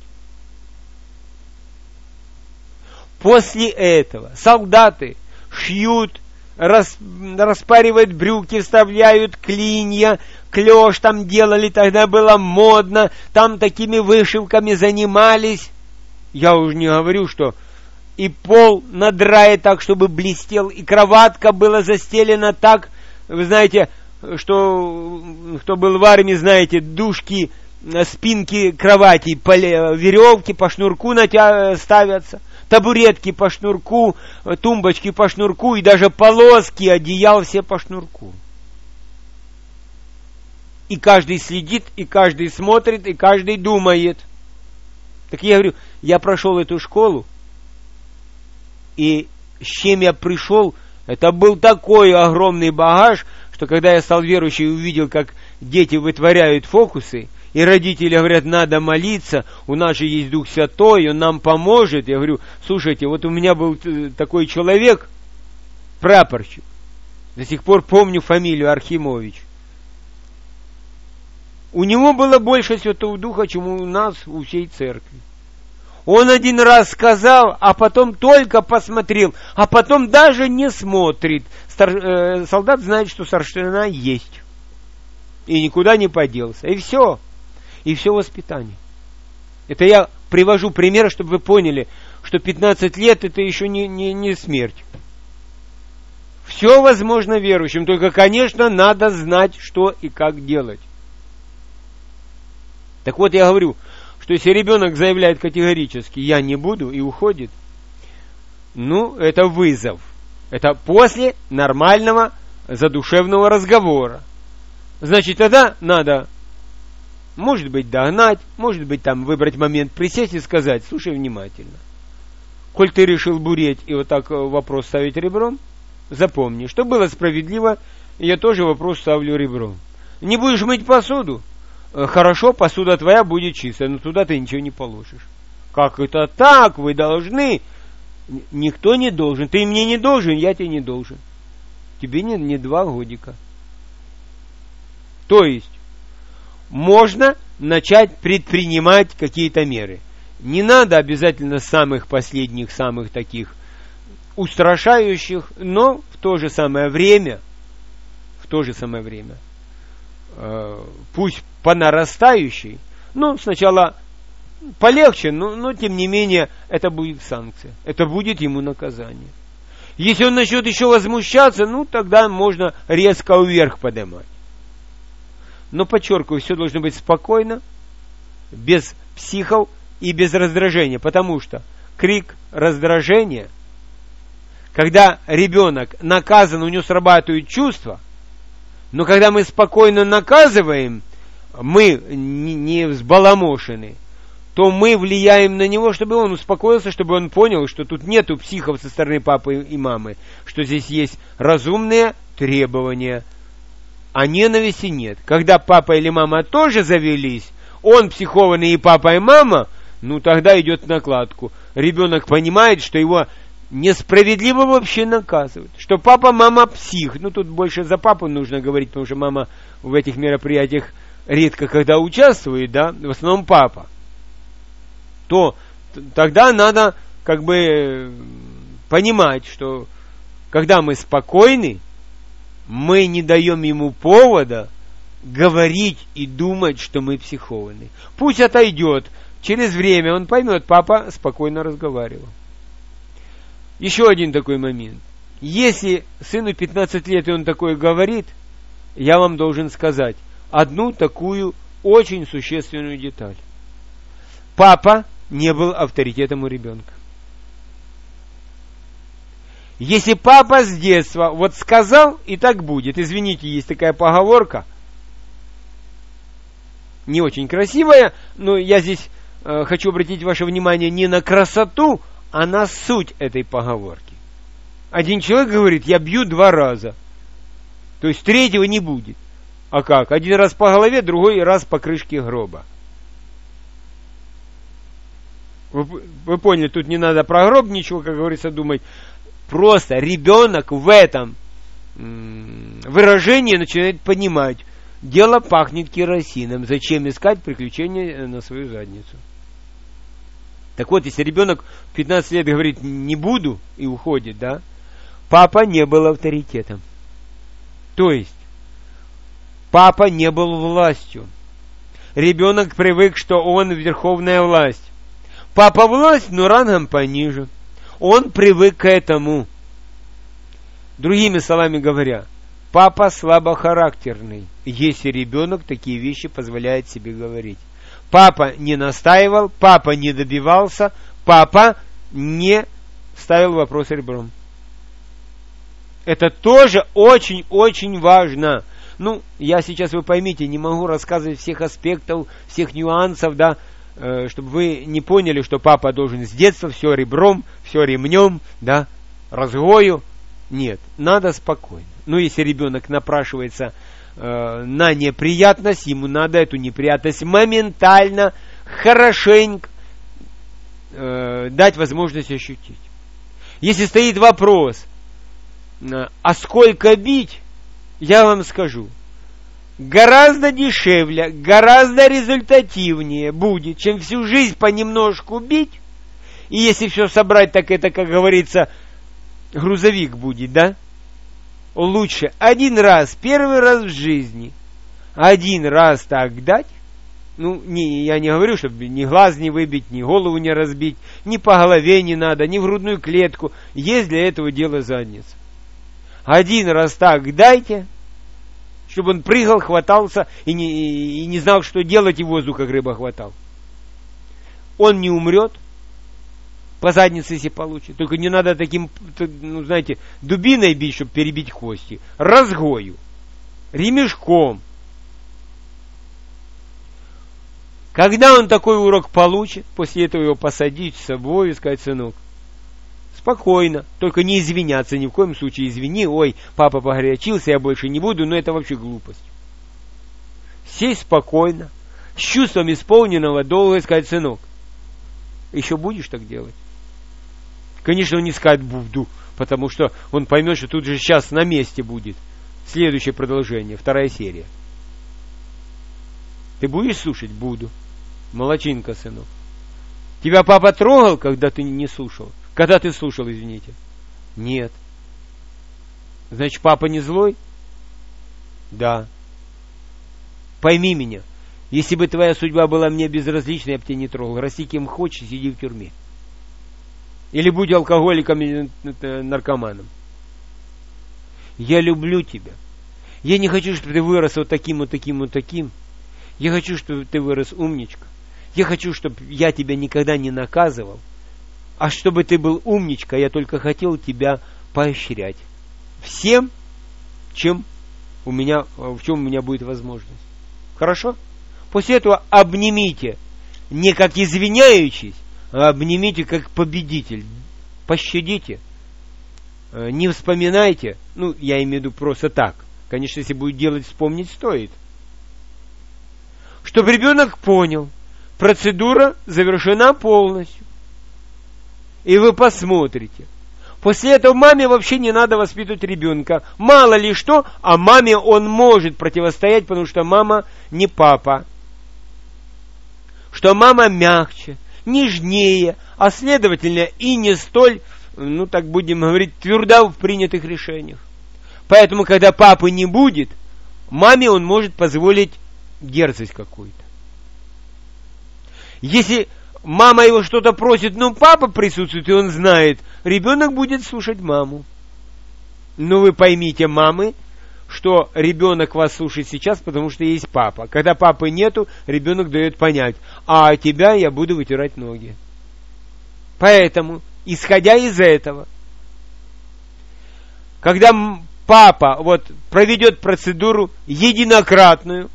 После этого солдаты шьют, распаривают брюки, вставляют клинья, клеш там делали, тогда было модно, там такими вышивками занимались. Я уже не говорю, что и пол надрает так, чтобы блестел, и кроватка была застелена так, вы знаете, что, кто был в армии, знаете, дужки, спинки кровати, веревки по шнурку ставятся, табуретки по шнурку, тумбочки по шнурку, и даже полоски одеял все по шнурку. И каждый следит, и каждый смотрит, и каждый думает. Так я говорю, я прошел эту школу, и с чем я пришел, это был такой огромный багаж, что когда я стал верующим и увидел, как дети вытворяют фокусы, и родители говорят, надо молиться, у нас же есть Дух Святой, Он нам поможет. Я говорю, слушайте, вот у меня был такой человек, прапорщик, до сих пор помню фамилию Архимович. У него было больше Святого Духа, чем у нас, у всей церкви. Он один раз сказал, а потом только посмотрел, а потом даже не смотрит. Солдат знает, что старшина есть. И никуда не поделся. И все. И все воспитание. Это я привожу примеры, чтобы вы поняли, что 15 лет это еще не смерть. Все возможно верующим, только, конечно, надо знать, что и как делать. Так вот, я говорю, что если ребенок заявляет категорически «я не буду» и уходит, это вызов. Это после нормального задушевного разговора. Значит, тогда надо, может быть, догнать, может быть, там выбрать момент, присесть и сказать: слушай внимательно. Коль ты решил буреть и вот так вопрос ставить ребром, запомни, что было справедливо, я тоже вопрос ставлю ребром. Не будешь мыть посуду? Хорошо, посуда твоя будет чистая, но туда ты ничего не положишь. Как это так? Вы должны. Никто не должен. Ты мне не должен, я тебе не должен. Тебе не 2 годика. То есть, можно начать предпринимать какие-то меры. Не надо обязательно самых последних, самых таких устрашающих, но в то же самое время, пусть по нарастающей, сначала полегче, но тем не менее это будет санкция, это будет ему наказание. Если он начнет еще возмущаться, тогда можно резко вверх поднимать. Но подчеркиваю, все должно быть спокойно, без психов и без раздражения, потому что крик, раздражение, когда ребенок наказан, у него срабатывают чувства, но когда мы спокойно наказываем, мы не взбаламошены, то мы влияем на него, чтобы он успокоился, чтобы он понял, что тут нету психов со стороны папы и мамы, что здесь есть разумные требования, а ненависти нет. Когда папа или мама тоже завелись, он психованный и папа и мама, тогда идет накладку. Ребенок понимает, что его несправедливо вообще наказывают, что папа, мама псих. Тут больше за папу нужно говорить, потому что мама в этих мероприятиях редко когда участвует, в основном папа. То тогда надо понимать, что когда мы спокойны, мы не даем ему повода говорить и думать, что мы психованы. Пусть отойдет, через время он поймет, папа спокойно разговаривал. Еще один такой момент. Если сыну 15 лет и он такое говорит, я вам должен сказать одну такую очень существенную деталь. Папа не был авторитетом у ребенка. Если папа с детства вот сказал, и так будет. Извините, есть такая поговорка, не очень красивая, но я здесь хочу обратить ваше внимание не на красоту, а на суть этой поговорки. Один человек говорит, я бью 2 раза. То есть 3-го не будет. А как? 1 раз по голове, другой раз по крышке гроба. Вы поняли, тут не надо про гроб ничего, как говорится, думать. Просто ребенок в этом выражении начинает понимать, дело пахнет керосином, зачем искать приключения на свою задницу. Так вот, если ребенок в 15 лет говорит «не буду» и уходит, да, папа не был авторитетом. То есть, папа не был властью. Ребенок привык, что он верховная власть. Папа власть, но рангом пониже. Он привык к этому. Другими словами говоря, папа слабохарактерный, если ребенок такие вещи позволяет себе говорить. Папа не настаивал, папа не добивался, папа не ставил вопрос ребром. Это тоже очень-очень важно. Ну, я сейчас, вы поймите, не могу рассказывать всех аспектов, всех нюансов, да, чтобы вы не поняли, что папа должен с детства все ребром, все ремнем, да, разгою. Нет, надо спокойно. Но если ребенок напрашивается на неприятность, ему надо эту неприятность моментально, хорошенько дать возможность ощутить. Если стоит вопрос, а сколько бить, я вам скажу, гораздо дешевле, гораздо результативнее будет, чем всю жизнь понемножку бить. И если все собрать, так это, как говорится, грузовик будет, да? Лучше 1 раз, 1 раз в жизни, 1 раз так дать. Ну, я не говорю, чтобы ни глаз не выбить, ни голову не разбить, ни по голове не надо, ни в грудную клетку. Есть для этого дело задница. 1 раз так дайте, чтобы он прыгал, хватался и не знал, что делать, и воздух, как рыба, хватал. Он не умрет, по заднице если получит. Только не надо таким, ну, знаете, дубиной бить, чтобы перебить кости. Разгою, ремешком. Когда он такой урок получит, после этого его посадить с собой и сказать: сынок, спокойно, только не извиняться, ни в коем случае. Извини, ой, папа погорячился, я больше не буду, но это вообще глупость. Сесть спокойно, с чувством исполненного долга и сказать: сынок, еще будешь так делать? Конечно, он не скажет «буду», потому что он поймет, что тут же сейчас на месте будет следующее продолжение, 2 серия. Ты будешь слушать? Буду. Молодчинка, сынок. Тебя папа трогал, когда ты не слушал? Когда ты слушал, извините? Нет. Значит, папа не злой? Да. Пойми меня, если бы твоя судьба была мне безразлична, я бы тебя не трогал. Расти кем хочешь, сиди в тюрьме. Или будь алкоголиком или наркоманом. Я люблю тебя. Я не хочу, чтобы ты вырос вот таким, вот таким, вот таким. Я хочу, чтобы ты вырос умничка. Я хочу, чтобы я тебя никогда не наказывал. А чтобы ты был умничка, я только хотел тебя поощрять. Всем, в чем у меня будет возможность. Хорошо? После этого обнимите, не как извиняющийся, а обнимите как победитель. Пощадите. Не вспоминайте. Ну, я имею в виду просто так. Конечно, если будет делать, вспомнить стоит. Чтобы ребенок понял, процедура завершена полностью. И вы посмотрите. После этого маме вообще не надо воспитывать ребенка. Мало ли что, а маме он может противостоять, потому что мама не папа. Что мама мягче, нежнее, а следовательно и не столь, ну так будем говорить, тверда в принятых решениях. Поэтому, когда папы не будет, маме он может позволить дерзость какую-то. Если мама его что-то просит, но папа присутствует, и он знает, ребенок будет слушать маму. Но вы поймите, мамы, что ребенок вас слушает сейчас, потому что есть папа. Когда папы нету, ребенок дает понять, а тебя я буду вытирать ноги. Поэтому, исходя из этого, когда папа проведет процедуру единократную,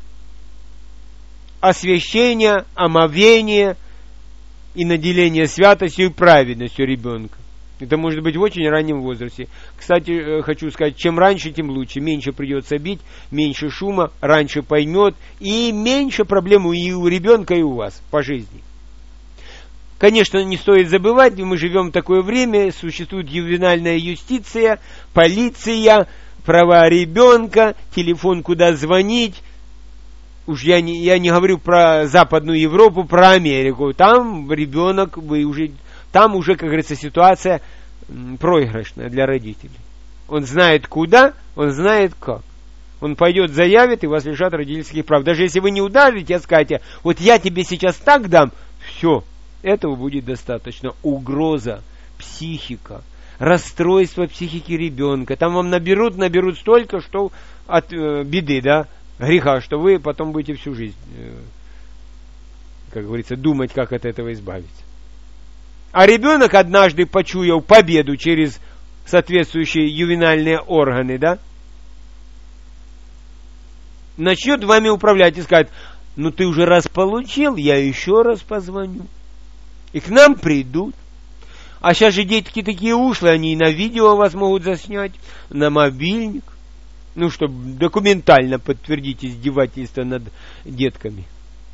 освящения, омовения и наделения святостью и праведностью ребенка. Это может быть в очень раннем возрасте. Кстати, хочу сказать, чем раньше, тем лучше. Меньше придется бить, меньше шума, раньше поймет, и меньше проблем и у ребенка, и у вас по жизни. Конечно, не стоит забывать, мы живем в такое время, существует ювенальная юстиция, полиция, права ребенка, телефон, куда звонить. Уж я не говорю про Западную Европу, про Америку. Там ребенок, там уже, как говорится, ситуация проигрышная для родителей. Он знает куда, он знает как. Он пойдет, заявит, и вас лишат родительских прав. Даже если вы не ударите, скажете, вот я тебе сейчас так дам, все, этого будет достаточно. Угроза, психика, расстройство психики ребенка. Там вам наберут столько, что от беды, да, греха, что вы потом будете всю жизнь, как говорится, думать, как от этого избавиться. А ребенок, однажды почуял победу через соответствующие ювенальные органы, да, начнет вами управлять и сказать, ну ты уже раз получил, я еще раз позвоню. И к нам придут. А сейчас же детки такие ушлые, они и на видео вас могут заснять, на мобильник. Ну, чтобы документально подтвердить издевательство над детками.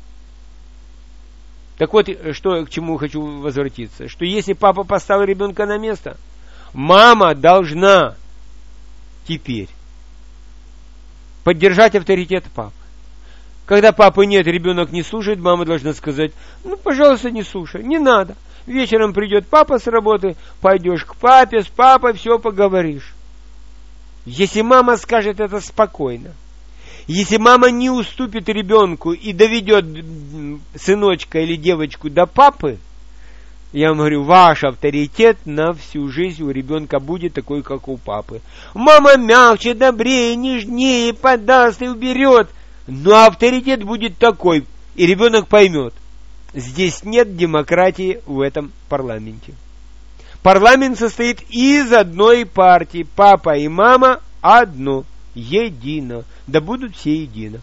Так вот, что, к чему хочу возвратиться. Что если папа поставил ребенка на место, мама должна теперь поддержать авторитет папы. Когда папы нет, ребенок не слушает, мама должна сказать, ну, пожалуйста, не слушай, не надо. Вечером придет папа с работы, пойдешь к папе, с папой все поговоришь. Если мама скажет это спокойно, если мама не уступит ребенку и доведет сыночка или девочку до папы, я вам говорю, ваш авторитет на всю жизнь у ребенка будет такой, как у папы. Мама мягче, добрее, нежнее, подаст и уберет. Но авторитет будет такой, и ребенок поймет, здесь нет демократии в этом парламенте. Парламент состоит из одной партии. Папа и мама одно, едино. Да будут все едино.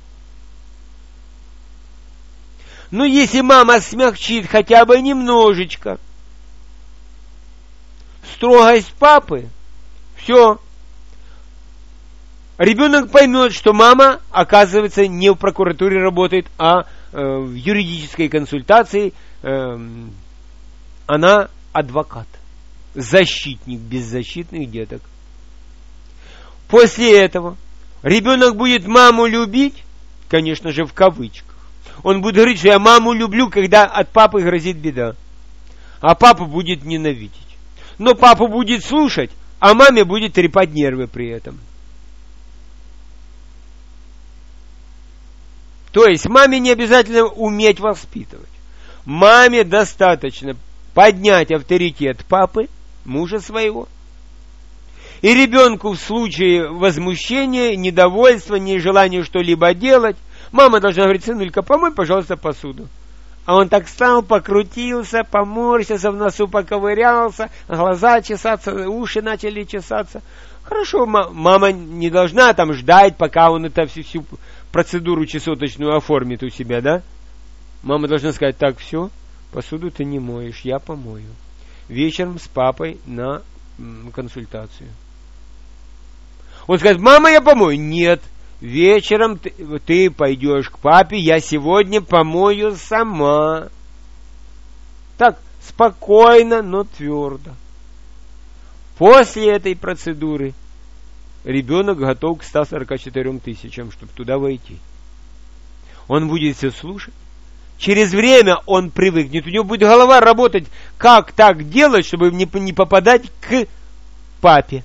Но если мама смягчит хотя бы немножечко строгость папы, все. Ребенок поймет, что мама, оказывается, не в прокуратуре работает, а в юридической консультации она адвокат, защитник беззащитных деток. После этого ребенок будет маму любить, конечно же, в кавычках. Он будет говорить, что я маму люблю, когда от папы грозит беда. А папа будет ненавидеть. Но папа будет слушать, а маме будет трепать нервы при этом. То есть маме не обязательно уметь воспитывать. Маме достаточно поднять авторитет папы, мужа своего. И ребенку в случае возмущения, недовольства, нежелания что-либо делать, мама должна говорить, сынулька, помой, пожалуйста, посуду. А он так встал, покрутился, поморщился, в носу поковырялся, глаза чесаться, уши начали чесаться. Хорошо, мама не должна там ждать, пока он это всю процедуру чесоточную оформит у себя, да? Мама должна сказать, так, все, посуду ты не моешь, я помою. Вечером с папой на консультацию. Он скажет, мама, я помою. Нет, вечером ты пойдешь к папе, я сегодня помою сама. Так, спокойно, но твердо. После этой процедуры ребенок готов к 144 тысячам, чтобы туда войти. Он будет все слушать. Через время он привыкнет. У него будет голова работать, как так делать, чтобы не попадать к папе.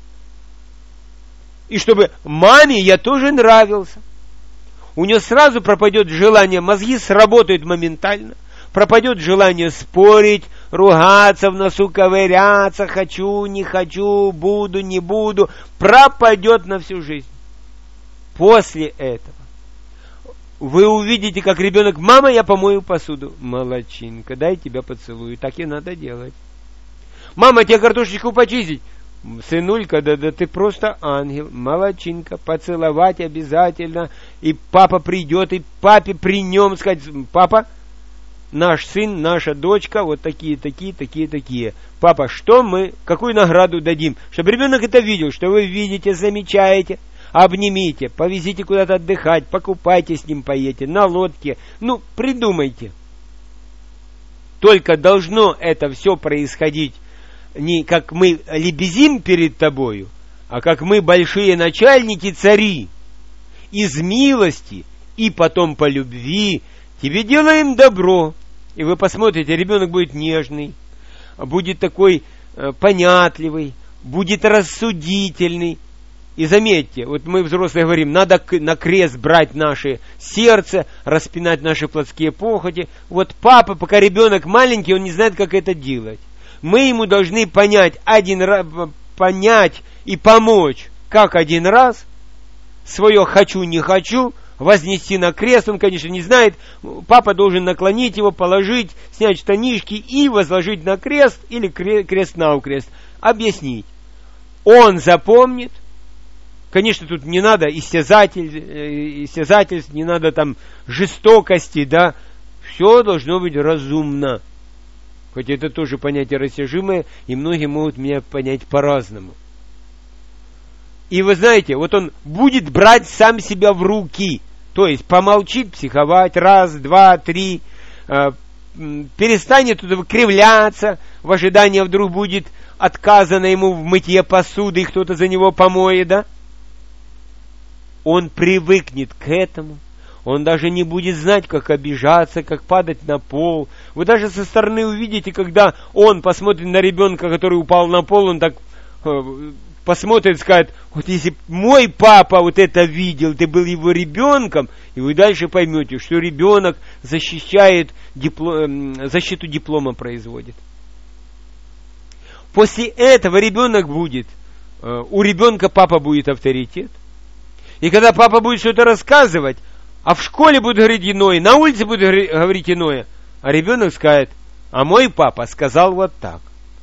И чтобы маме я тоже нравился. У него сразу пропадет желание, мозги сработают моментально. пропадет желание спорить, ругаться, в носу ковыряться, хочу, не хочу, буду, не буду, пропадет на всю жизнь. После этого вы увидите, как ребенок: мама, я помою посуду. Молодчинка, дай тебя поцелую. Так и надо делать. Мама, тебе картошечку почистить. Сынулька, да ты просто ангел. Молодчинка, поцеловать обязательно. И папа придет, и папе при нем сказать: папа, наш сын, наша дочка, вот такие. Папа, какую награду дадим? Чтобы ребенок это видел, что вы видите, замечаете. Обнимите, повезите куда-то отдыхать, покупайте с ним, поедете на лодке. Придумайте. Только должно это все происходить не как мы лебезим перед тобою, а как мы большие начальники, цари. Из милости и потом по любви тебе делаем добро. И вы посмотрите, ребенок будет нежный, будет такой понятливый, будет рассудительный. И заметьте, вот мы, взрослые, говорим: надо на крест брать наше сердце, распинать наши плотские похоти. Вот папа, пока ребенок маленький, он не знает, как это делать. Мы ему должны понять и помочь, как один раз свое «хочу, не хочу» вознести на крест. Он, конечно, не знает. Папа должен наклонить его, положить, снять штанишки и возложить на крест или крест навкрест. Объяснить. Он запомнит. Конечно, тут не надо истязательств, не надо там жестокости, да. Все должно быть разумно. Хоть это тоже понятие растяжимое, и многие могут меня понять по-разному. И вы знаете, вот он будет брать сам себя в руки. То есть помолчит, психовать, раз, два, три, перестанет тут кривляться, в ожидании вдруг будет отказано ему в мытье посуды, и кто-то за него помоет, да? Он привыкнет к этому. Он даже не будет знать, как обижаться, как падать на пол. Вы даже со стороны увидите, когда он посмотрит на ребенка, который упал на пол, он так посмотрит и скажет: вот если мой папа вот это видел, ты был его ребенком, и вы дальше поймете, что ребенок защиту диплома производит. После этого ребенок будет, у ребенка папа будет авторитет. И когда папа будет что-то рассказывать, а в школе будет говорить иное, на улице будет говорить иное, а ребенок скажет: а мой папа сказал вот так,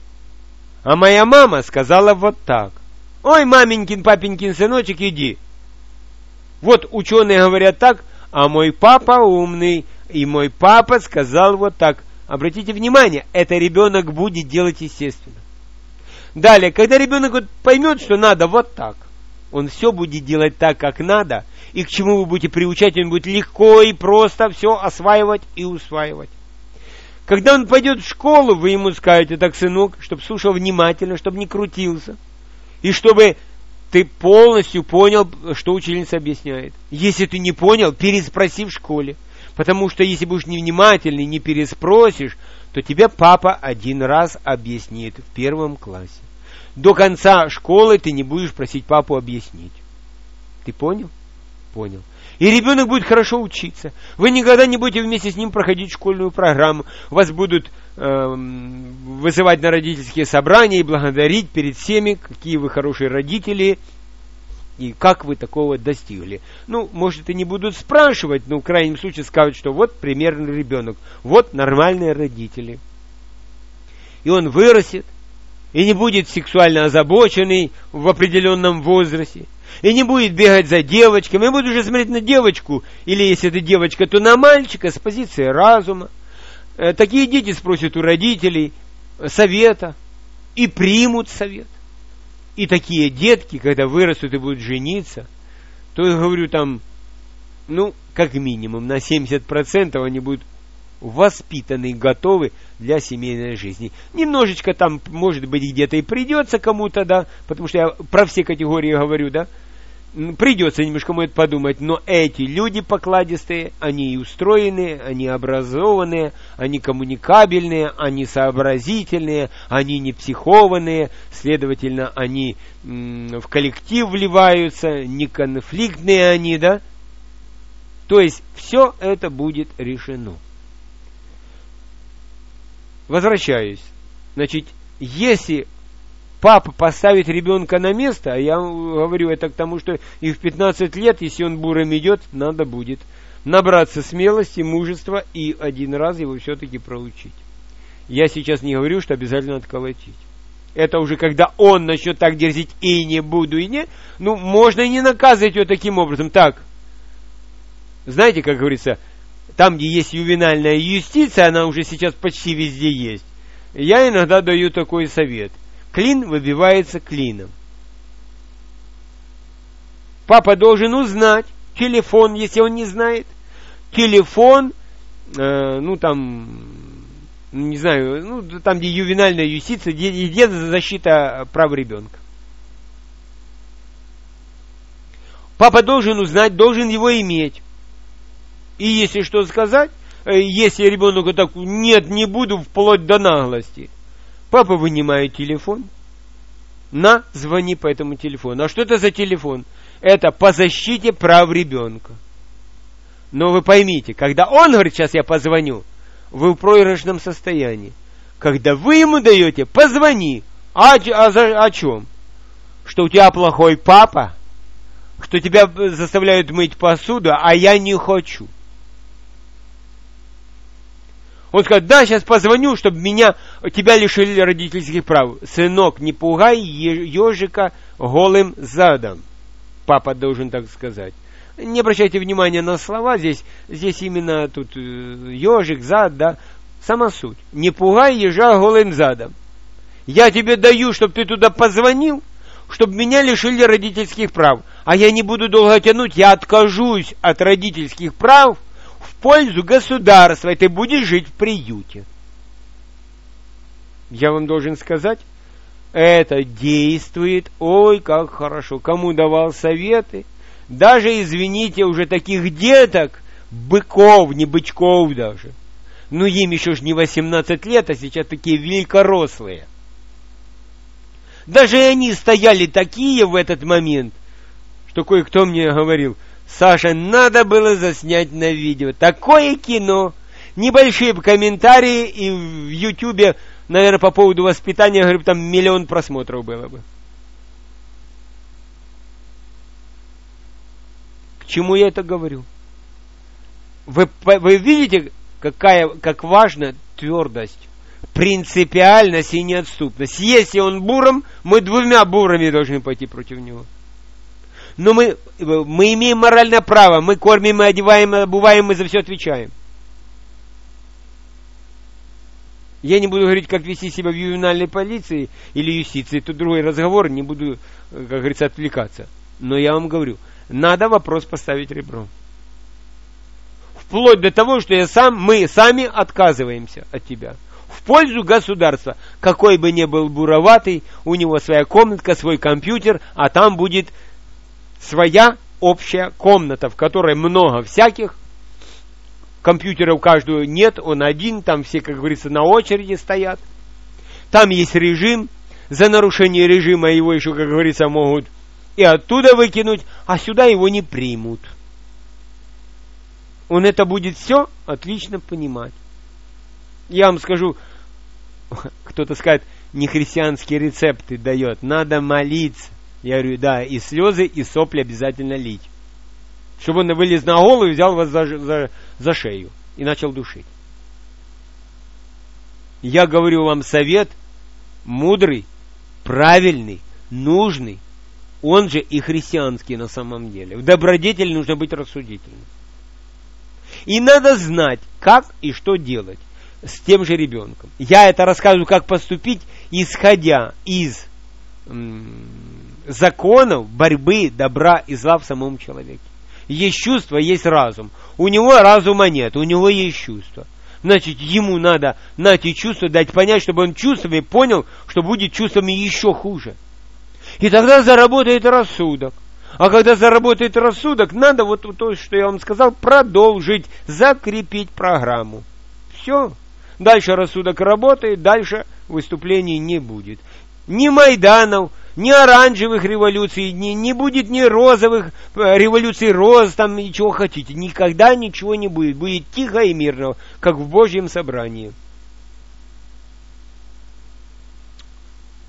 а моя мама сказала вот так. Ой, маменькин, папенькин сыночек, иди. Вот ученые говорят так, а мой папа умный, и мой папа сказал вот так. Обратите внимание, это ребенок будет делать естественно. Далее, когда ребенок вот поймет, что надо вот так, он все будет делать так, как надо, и к чему вы будете приучать, он будет легко и просто все осваивать и усваивать. Когда он пойдет в школу, вы ему скажете: так, сынок, чтобы слушал внимательно, чтобы не крутился, и чтобы ты полностью понял, что учительница объясняет. Если ты не понял, переспроси в школе, потому что если будешь невнимательный, не переспросишь, то тебе папа один раз объяснит в 1 классе. До конца школы ты не будешь просить папу объяснить. Ты понял? Понял. И ребенок будет хорошо учиться. Вы никогда не будете вместе с ним проходить школьную программу. Вас будут вызывать на родительские собрания и благодарить перед всеми, какие вы хорошие родители и как вы такого достигли. Может, и не будут спрашивать, но в крайнем случае скажут, что вот примерный ребенок, вот нормальные родители. И он вырастет, и не будет сексуально озабоченный в определенном возрасте, и не будет бегать за девочками, и будет уже смотреть на девочку, или если это девочка, то на мальчика с позиции разума. Такие дети спросят у родителей совета и примут совет. И такие детки, когда вырастут и будут жениться, то я говорю там, как минимум на 70% они будут воспитаны и готовы для семейной жизни. Немножечко там, может быть, где-то и придется кому-то, да, потому что я про все категории говорю, да, придется немножко может подумать, но эти люди покладистые, они и устроенные, они образованные, они коммуникабельные, они сообразительные, они не психованные, следовательно, они в коллектив вливаются, не конфликтные они, да. То есть все это будет решено. Возвращаюсь. Значит, если папа поставит ребенка на место, а я говорю это к тому, что и в 15 лет, если он буром идет, надо будет набраться смелости, мужества и один раз его все-таки проучить. Я сейчас не говорю, что обязательно отколотить. Это уже когда он начнет так дерзить, и не буду, и не... Ну, можно и не наказывать его таким образом. Так, знаете, как говорится, там, где есть ювенальная юстиция, она уже сейчас почти везде есть. Я иногда даю такой совет. Клин выбивается клином. Папа должен узнать телефон, если он не знает. Телефон, ну там, не знаю, ну там, где ювенальная юстиция, где защита прав ребенка. Папа должен узнать, должен его иметь. И если что сказать, если ребенок вот так, нет, не буду, вплоть до наглости. Папа вынимает телефон. На, звони по этому телефону. А что это за телефон? Это по защите прав ребенка. Но вы поймите, когда он говорит, сейчас я позвоню, вы в проигрышном состоянии. Когда вы ему даете, позвони. О чем? Что у тебя плохой папа? Что тебя заставляют мыть посуду, а я не хочу. Он скажет, да, сейчас позвоню, чтобы тебя лишили родительских прав. Сынок, не пугай ежика голым задом. Папа должен так сказать. Не обращайте внимания на слова, здесь именно тут ежик, зад, да. Сама суть. Не пугай ежа голым задом. Я тебе даю, чтобы ты туда позвонил, чтобы меня лишили родительских прав. А я не буду долго тянуть, я откажусь от родительских прав в пользу государства, и ты будешь жить в приюте. Я вам должен сказать, это действует, ой, как хорошо. Кому давал советы? Даже, извините, уже таких деток, быков, не бычков даже. Ну, им еще ж не 18 лет, а сейчас такие великорослые. Даже они стояли такие в этот момент, что кое-кто мне говорил, Саша, надо было заснять на видео. Такое кино. Небольшие комментарии, и в Ютубе, наверное, по поводу воспитания, говорю, там 1 миллион просмотров было бы. К чему я это говорю? Вы видите, как важна твердость, принципиальность и неотступность. Если он буром, мы 2 бурами должны пойти против него. Но мы имеем моральное право, мы кормим, мы одеваем, обуваем, мы за все отвечаем. Я не буду говорить, как вести себя в ювенальной полиции или юстиции, тут другой разговор, не буду, как говорится, отвлекаться. Но я вам говорю, надо вопрос поставить ребром. Вплоть до того, что мы сами отказываемся от тебя. В пользу государства. Какой бы ни был буроватый, у него своя комнатка, свой компьютер, а там будет своя общая комната, в которой много всяких. Компьютеров каждую нет, он один, там все, как говорится, на очереди стоят. Там есть режим, за нарушение режима его еще, как говорится, могут и оттуда выкинуть, а сюда его не примут. Он это будет все отлично понимать. Я вам скажу, кто-то скажет, не христианские рецепты дает, надо молиться. Я говорю, да, и слезы, и сопли обязательно лить. Чтобы он вылез на голову и взял вас за шею и начал душить. Я говорю вам совет мудрый, правильный, нужный, он же и христианский на самом деле. В добродетели нужно быть рассудительным. И надо знать, как и что делать с тем же ребенком. Я это рассказываю, как поступить, исходя из законов борьбы добра и зла в самом человеке. Есть чувство, есть разум. У него разума нет, у него есть чувство. Значит, ему надо на эти чувства дать понять, чтобы он чувствами понял, что будет чувствами еще хуже. И тогда заработает рассудок. А когда заработает рассудок, надо вот то, что я вам сказал, продолжить, закрепить программу. Все. Дальше рассудок работает, дальше выступлений не будет. Ни Майданов, ни оранжевых революций, не будет ни розовых революций, роз, там ничего хотите. Никогда ничего не будет. Будет тихо и мирно, как в Божьем собрании.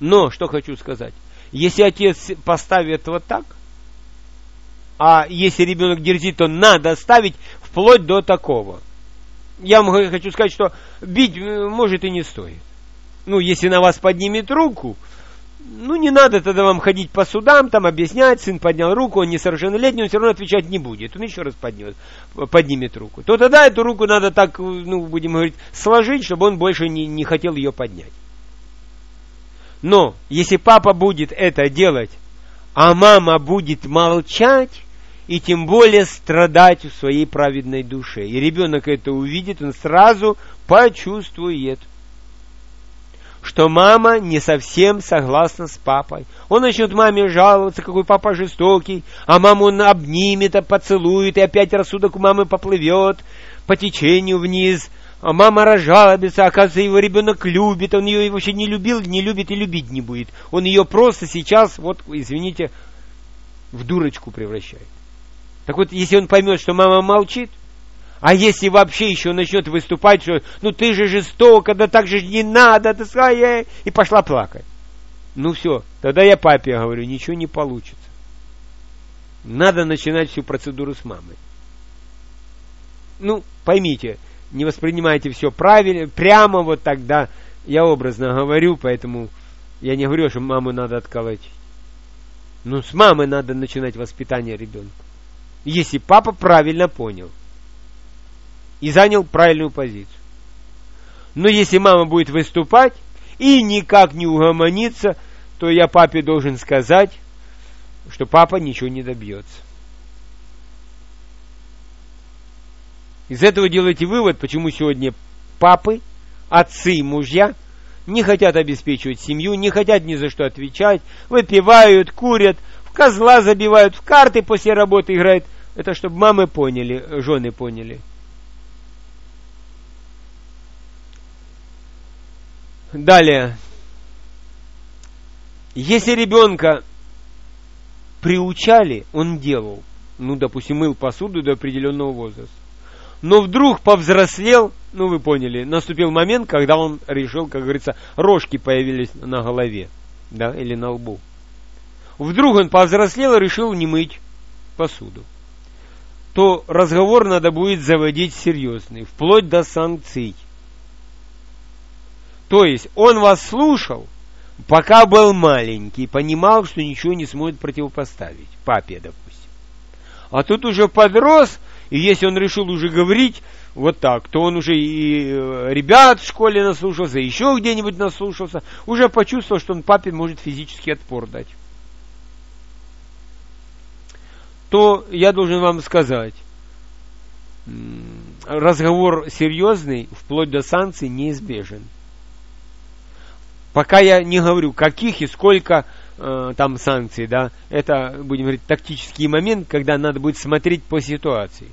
Но, что хочу сказать, если отец поставит вот так, а если ребенок дерзит, то надо ставить вплоть до такого. Я вам хочу сказать, что бить, может, и не стоит. Ну, если на вас поднимет руку, ну, не надо тогда вам ходить по судам, там объяснять, сын поднял руку, он несовершеннолетний, он все равно отвечать не будет. Он еще раз поднимет руку. То тогда эту руку надо так, ну, будем говорить, сложить, чтобы он больше не хотел ее поднять. Но, если папа будет это делать, а мама будет молчать, и тем более страдать в своей праведной душе. И ребенок это увидит, он сразу почувствует, что мама не совсем согласна с папой. Он начнет маме жаловаться, какой папа жестокий, а маму он обнимет, поцелует, и опять рассудок у мамы поплывет по течению вниз. А мама разжалобится, оказывается, его ребенок любит, он ее вообще не любил, не любит и любить не будет. Он ее просто сейчас, вот, извините, в дурочку превращает. Так вот, если он поймет, что мама молчит, а если вообще еще начнет выступать, что ну ты же жестоко, да так же не надо, и пошла плакать. Ну все, тогда я папе говорю, ничего не получится. Надо начинать всю процедуру с мамой. Ну, поймите, не воспринимайте все правильно, прямо вот тогда. Я образно говорю, поэтому я не говорю, что маму надо отколотить. Ну, с мамы надо начинать воспитание ребенка. Если папа правильно понял и занял правильную позицию. Но если мама будет выступать и никак не угомонится, то я папе должен сказать, что папа ничего не добьется. Из этого делайте вывод, почему сегодня папы, отцы и мужья не хотят обеспечивать семью, не хотят ни за что отвечать, выпивают, курят, в козла забивают, в карты после работы играют. Это чтобы мамы поняли, жены поняли. Далее. Если ребенка приучали, он делал. Ну, допустим, мыл посуду до определенного возраста. Но вдруг повзрослел, ну, вы поняли, наступил момент, когда он решил, как говорится, рожки появились на голове, да, или на лбу. Вдруг он повзрослел и решил не мыть посуду. То разговор надо будет заводить серьезный, вплоть до санкций. То есть он вас слушал, пока был маленький, понимал, что ничего не сможет противопоставить папе, допустим. А тут уже подрос, и если он решил уже говорить вот так, то он уже и ребят в школе наслушался, еще где-нибудь наслушался, уже почувствовал, что он папе может физический отпор дать. То я должен вам сказать, разговор серьезный, вплоть до санкций, неизбежен. Пока я не говорю, каких и сколько там санкций, да, это, будем говорить, тактический момент, когда надо будет смотреть по ситуации.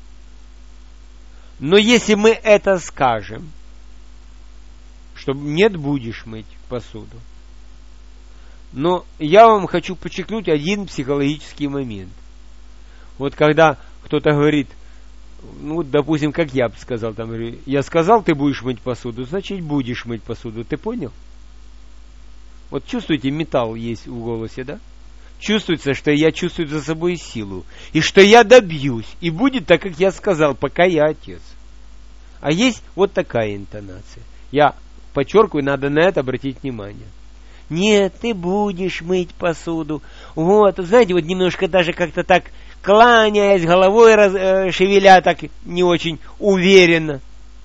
Но если мы это скажем, что нет, будешь мыть посуду. Но я вам хочу подчеркнуть один психологический момент. Вот когда кто-то говорит, ну, допустим, как я бы сказал, там, я сказал, ты будешь мыть посуду, значит, будешь мыть посуду, ты понял? Вот чувствуете, металл есть в голосе, да? Чувствуется, что я чувствую за собой силу, и что я добьюсь, и будет так, как я сказал, пока я отец. А есть вот такая интонация. Я подчеркиваю, надо на это обратить внимание. Нет, ты будешь мыть посуду. Вот, знаете, вот немножко даже как-то так кланяясь, головой шевеля, так не очень уверенно.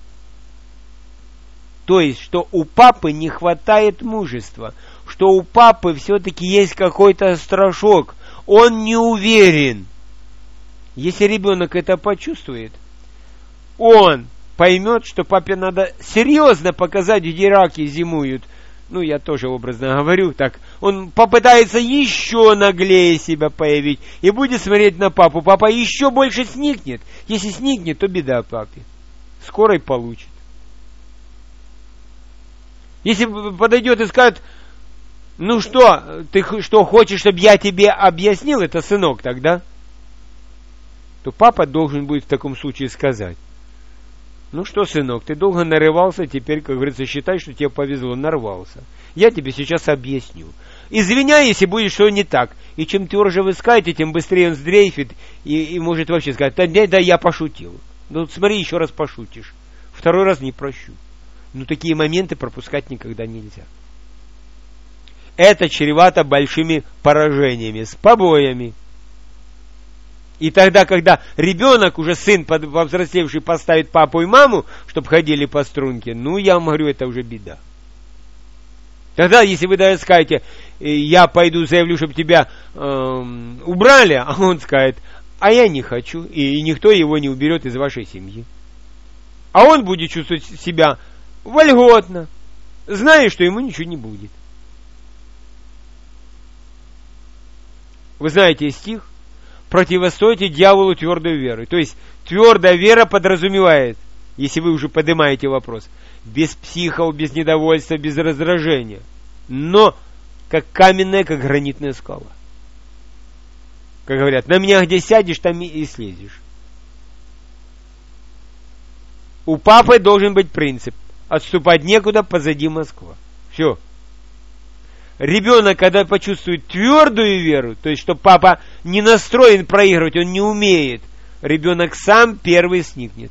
То есть, что у папы не хватает мужества, что у папы все-таки есть какой-то страшок, он не уверен. Если ребенок это почувствует, он поймет, что папе надо серьезно показать, где раки зимуют. Ну, я тоже образно говорю так. Он попытается еще наглее себя появить и будет смотреть на папу. Папа еще больше сникнет. Если сникнет, то беда папе. Скоро и получит. Если подойдет и скажет, ну что, ты что хочешь, чтобы я тебе объяснил, это сынок тогда, то папа должен будет в таком случае сказать, ну что, сынок, ты долго нарывался, теперь, как говорится, считай, что тебе повезло, нарвался. Я тебе сейчас объясню. Извиняй, если будет что не так. И чем тверже вы скажете, тем быстрее он сдрейфит и может вообще сказать, да, я пошутил. Ну, смотри, еще раз пошутишь. Второй раз не прощу. Ну, такие моменты пропускать никогда нельзя. Это чревато большими поражениями, с побоями. И тогда, когда ребенок, уже сын повзрослевший, поставит папу и маму, чтобы ходили по струнке, ну, я вам говорю, это уже беда. Тогда, если вы даже скажете, я пойду заявлю, чтобы тебя убрали, а он скажет, а я не хочу, и никто его не уберет из вашей семьи. А он будет чувствовать себя вольготно, зная, что ему ничего не будет. Вы знаете стих? Противостойте дьяволу твердой верой. То есть твердая вера подразумевает, если вы уже поднимаете вопрос, без психов, без недовольства, без раздражения, но как каменная, как гранитная скала. Как говорят, на меня где сядешь, там и слезешь. У папы должен быть принцип: отступать некуда, позади Москва. Все. Ребенок, когда почувствует твердую веру, то есть, что папа не настроен проигрывать, он не умеет, ребенок сам первый сникнет.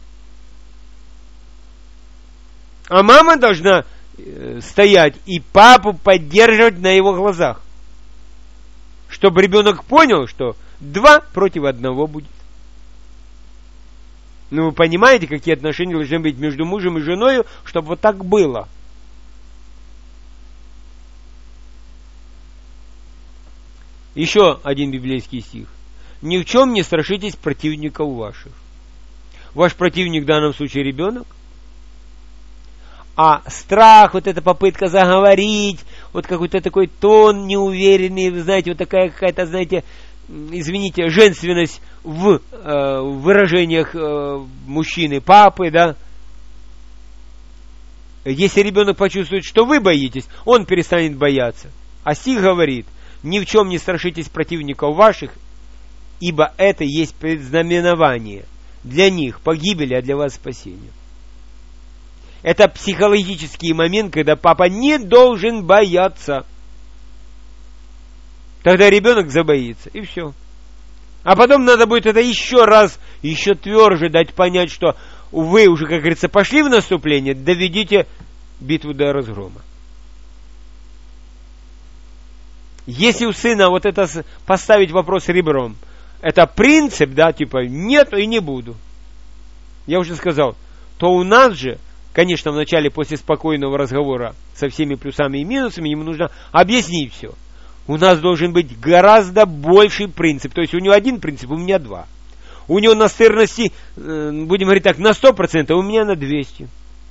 А мама должна стоять и папу поддерживать на его глазах, чтобы ребенок понял, что 2 против 1 будет. Ну, вы понимаете, какие отношения должны быть между мужем и женой, чтобы вот так было. Еще один библейский стих. Ни в чем не страшитесь противников ваших. Ваш противник в данном случае ребенок. А страх, вот эта попытка заговорить, вот какой-то такой тон неуверенный, вы знаете, вот такая какая-то, знаете, извините, женственность в выражениях мужчины, папы, да. Если ребенок почувствует, что вы боитесь, он перестанет бояться. А стих говорит: ни в чем не страшитесь противников ваших, ибо это есть предзнаменование для них погибели, а для вас спасение. Это психологический момент, когда папа не должен бояться. Тогда ребенок забоится, и все. А потом надо будет это еще раз, еще тверже дать понять, что вы уже, как говорится, пошли в наступление, доведите битву до разгрома. Если у сына вот это поставить вопрос ребром, это принцип, да, типа нет и не буду. Я уже сказал, то у нас же, конечно, вначале после спокойного разговора со всеми плюсами и минусами ему нужно объяснить все. У нас должен быть гораздо больший принцип. То есть у него один принцип, у меня 2. У него настырности, будем говорить так, на 100%, у меня на 200.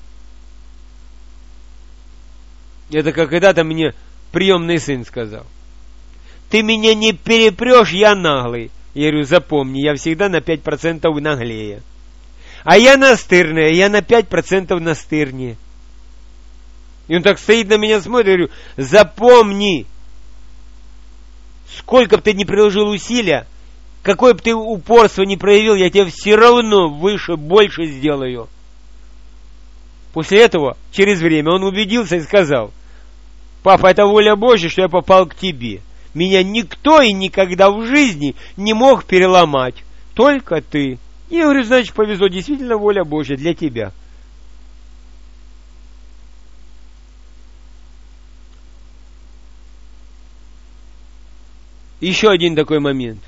Это как когда-то мне приемный сын сказал: ты меня не перепрешь, я наглый. Я говорю, запомни, я всегда на 5% наглее. А я настырная, я на 5% настырнее. И он так стоит на меня, смотрит, я говорю, запомни, сколько бы ты ни приложил усилия, какое бы ты упорство ни проявил, я тебя все равно выше, больше сделаю. После этого, через время, он убедился и сказал: папа, это воля Божья, что я попал к тебе. Меня никто и никогда в жизни не мог переломать, только ты. И я говорю, значит, повезло, действительно воля Божья для тебя. Еще один такой момент.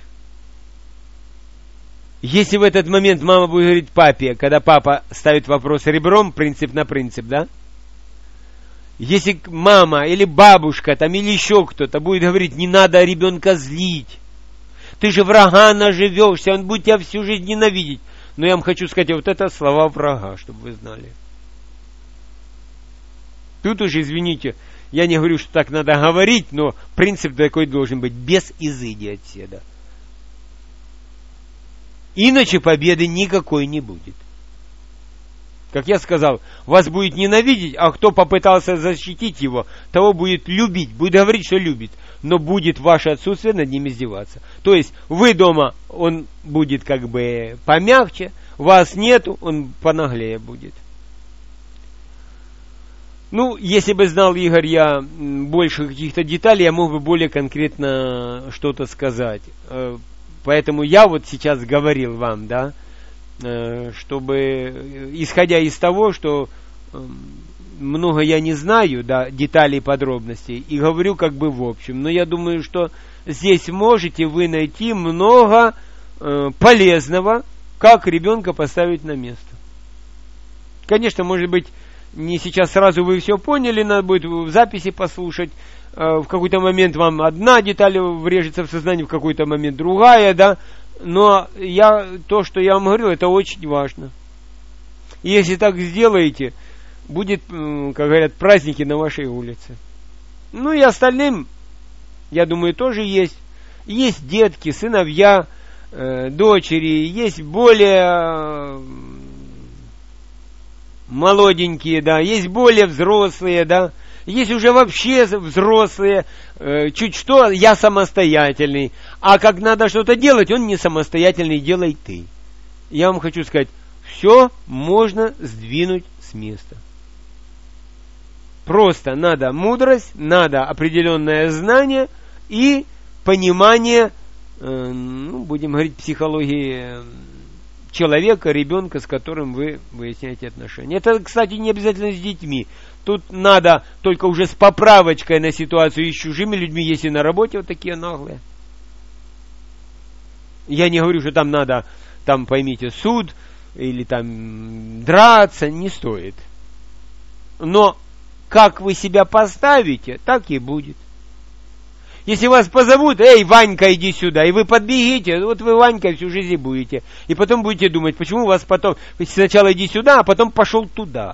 Если в этот момент мама будет говорить папе, когда папа ставит вопрос ребром, принцип на принцип, да? Если мама или бабушка там или еще кто-то будет говорить, не надо ребенка злить, ты же врага наживешься, он будет тебя всю жизнь ненавидеть. Но я вам хочу сказать, вот это слова врага, чтобы вы знали. Тут уже, извините, я не говорю, что так надо говорить, но принцип такой должен быть: без изыди отседа. Иначе победы никакой не будет. Как я сказал, вас будет ненавидеть, а кто попытался защитить его, того будет любить, будет говорить, что любит, но будет ваше отсутствие над ним издеваться. То есть вы дома, он будет как бы помягче, вас нету, он понаглее будет. Ну, если бы знал, Игорь, я больше каких-то деталей, я мог бы более конкретно что-то сказать. Поэтому я вот сейчас говорил вам, да, чтобы, исходя из того, что много я не знаю, да, деталей, подробностей, и говорю как бы в общем, но я думаю, что здесь можете вы найти много полезного, как ребенка поставить на место. Конечно, может быть, не сейчас сразу вы все поняли, надо будет в записи послушать. В какой-то момент вам одна деталь врежется в сознание, в какой-то момент другая, да. Но то, что я вам говорю, это очень важно. И если так сделаете, будет, как говорят, праздники на вашей улице. Ну и остальным, я думаю, тоже есть. Есть детки, сыновья, дочери, есть более молоденькие, да, есть более взрослые, да, есть уже вообще взрослые, чуть что, я самостоятельный, а как надо что-то делать, он не самостоятельный, делай ты. Я вам хочу сказать, все можно сдвинуть с места. Просто надо мудрость, надо определенное знание и понимание, будем говорить, психологии человека, ребенка, с которым вы выясняете отношения. Это, кстати, не обязательно с детьми. Тут надо только уже с поправочкой на ситуацию и с чужими людьми, если на работе вот такие наглые. Я не говорю, что там надо, там, поймите, суд или там драться, не стоит. Но как вы себя поставите, так и будет. Если вас позовут, эй, Ванька, иди сюда, и вы подбегите, вот вы Ванькой всю жизнь будете. И потом будете думать, почему вас потом, сначала иди сюда, а потом пошел туда.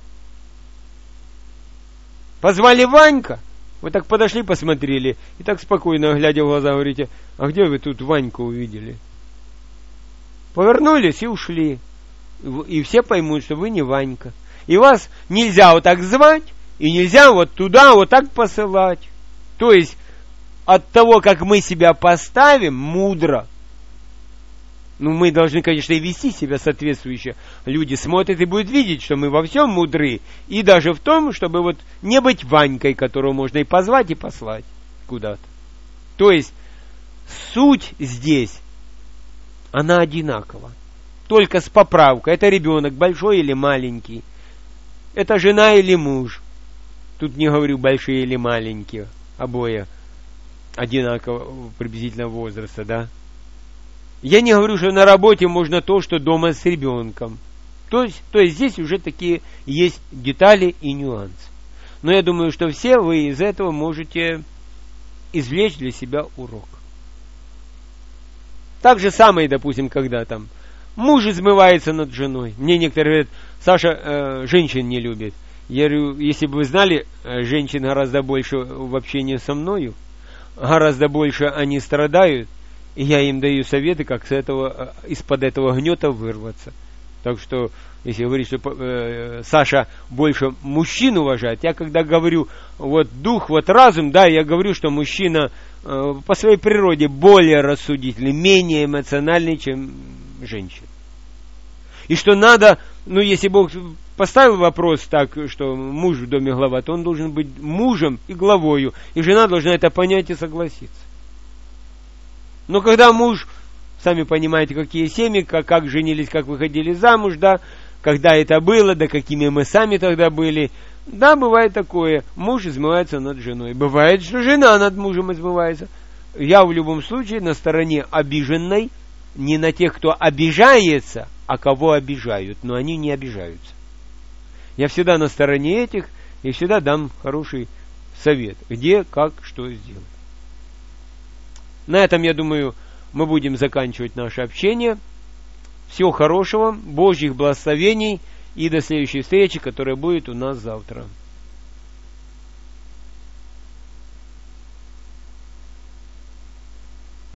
Позвали Ванька, вы так подошли, посмотрели, и так спокойно, глядя в глаза, говорите, а где вы тут Ваньку увидели? Повернулись и ушли. И все поймут, что вы не Ванька. И вас нельзя вот так звать, и нельзя вот туда вот так посылать. То есть, от того, как мы себя поставим, мудро. Ну, мы должны, конечно, и вести себя соответствующе. Люди смотрят и будут видеть, что мы во всем мудры. И даже в том, чтобы вот не быть Ванькой, которого можно и позвать, и послать куда-то. То есть, суть здесь, она одинакова. Только с поправкой. Это ребенок, большой или маленький. Это жена или муж. Тут не говорю большие или маленькие, обои одинакового приблизительно возраста, да. Я не говорю, что на работе можно то, что дома с ребенком. То есть здесь уже такие есть детали и нюансы. Но я думаю, что все вы из этого можете извлечь для себя урок. Так же самое, допустим, когда там муж измывается над женой. Мне некоторые говорят, Саша женщин не любит. Я говорю, если бы вы знали, женщин гораздо больше в общении со мною, гораздо больше они страдают, и я им даю советы, как из-под этого гнета вырваться. Так что, если говорить, что Саша больше мужчин уважает, я когда говорю вот дух, вот разум, да, я говорю, что мужчина по своей природе более рассудительный, менее эмоциональный, чем женщина. И что надо, если Бог поставил вопрос так, что муж в доме глава, то он должен быть мужем и главою, и жена должна это понять и согласиться. Но когда муж, сами понимаете, какие семьи, как женились, как выходили замуж, да, когда это было, да какими мы сами тогда были, да, бывает такое, муж измывается над женой, бывает, что жена над мужем измывается. Я в любом случае на стороне обиженной, не на тех, кто обижается, а кого обижают, но они не обижаются. Я всегда на стороне этих и всегда дам хороший совет, где, как, что сделать. На этом, я думаю, мы будем заканчивать наше общение. Всего хорошего, Божьих благословений и до следующей встречи, которая будет у нас завтра.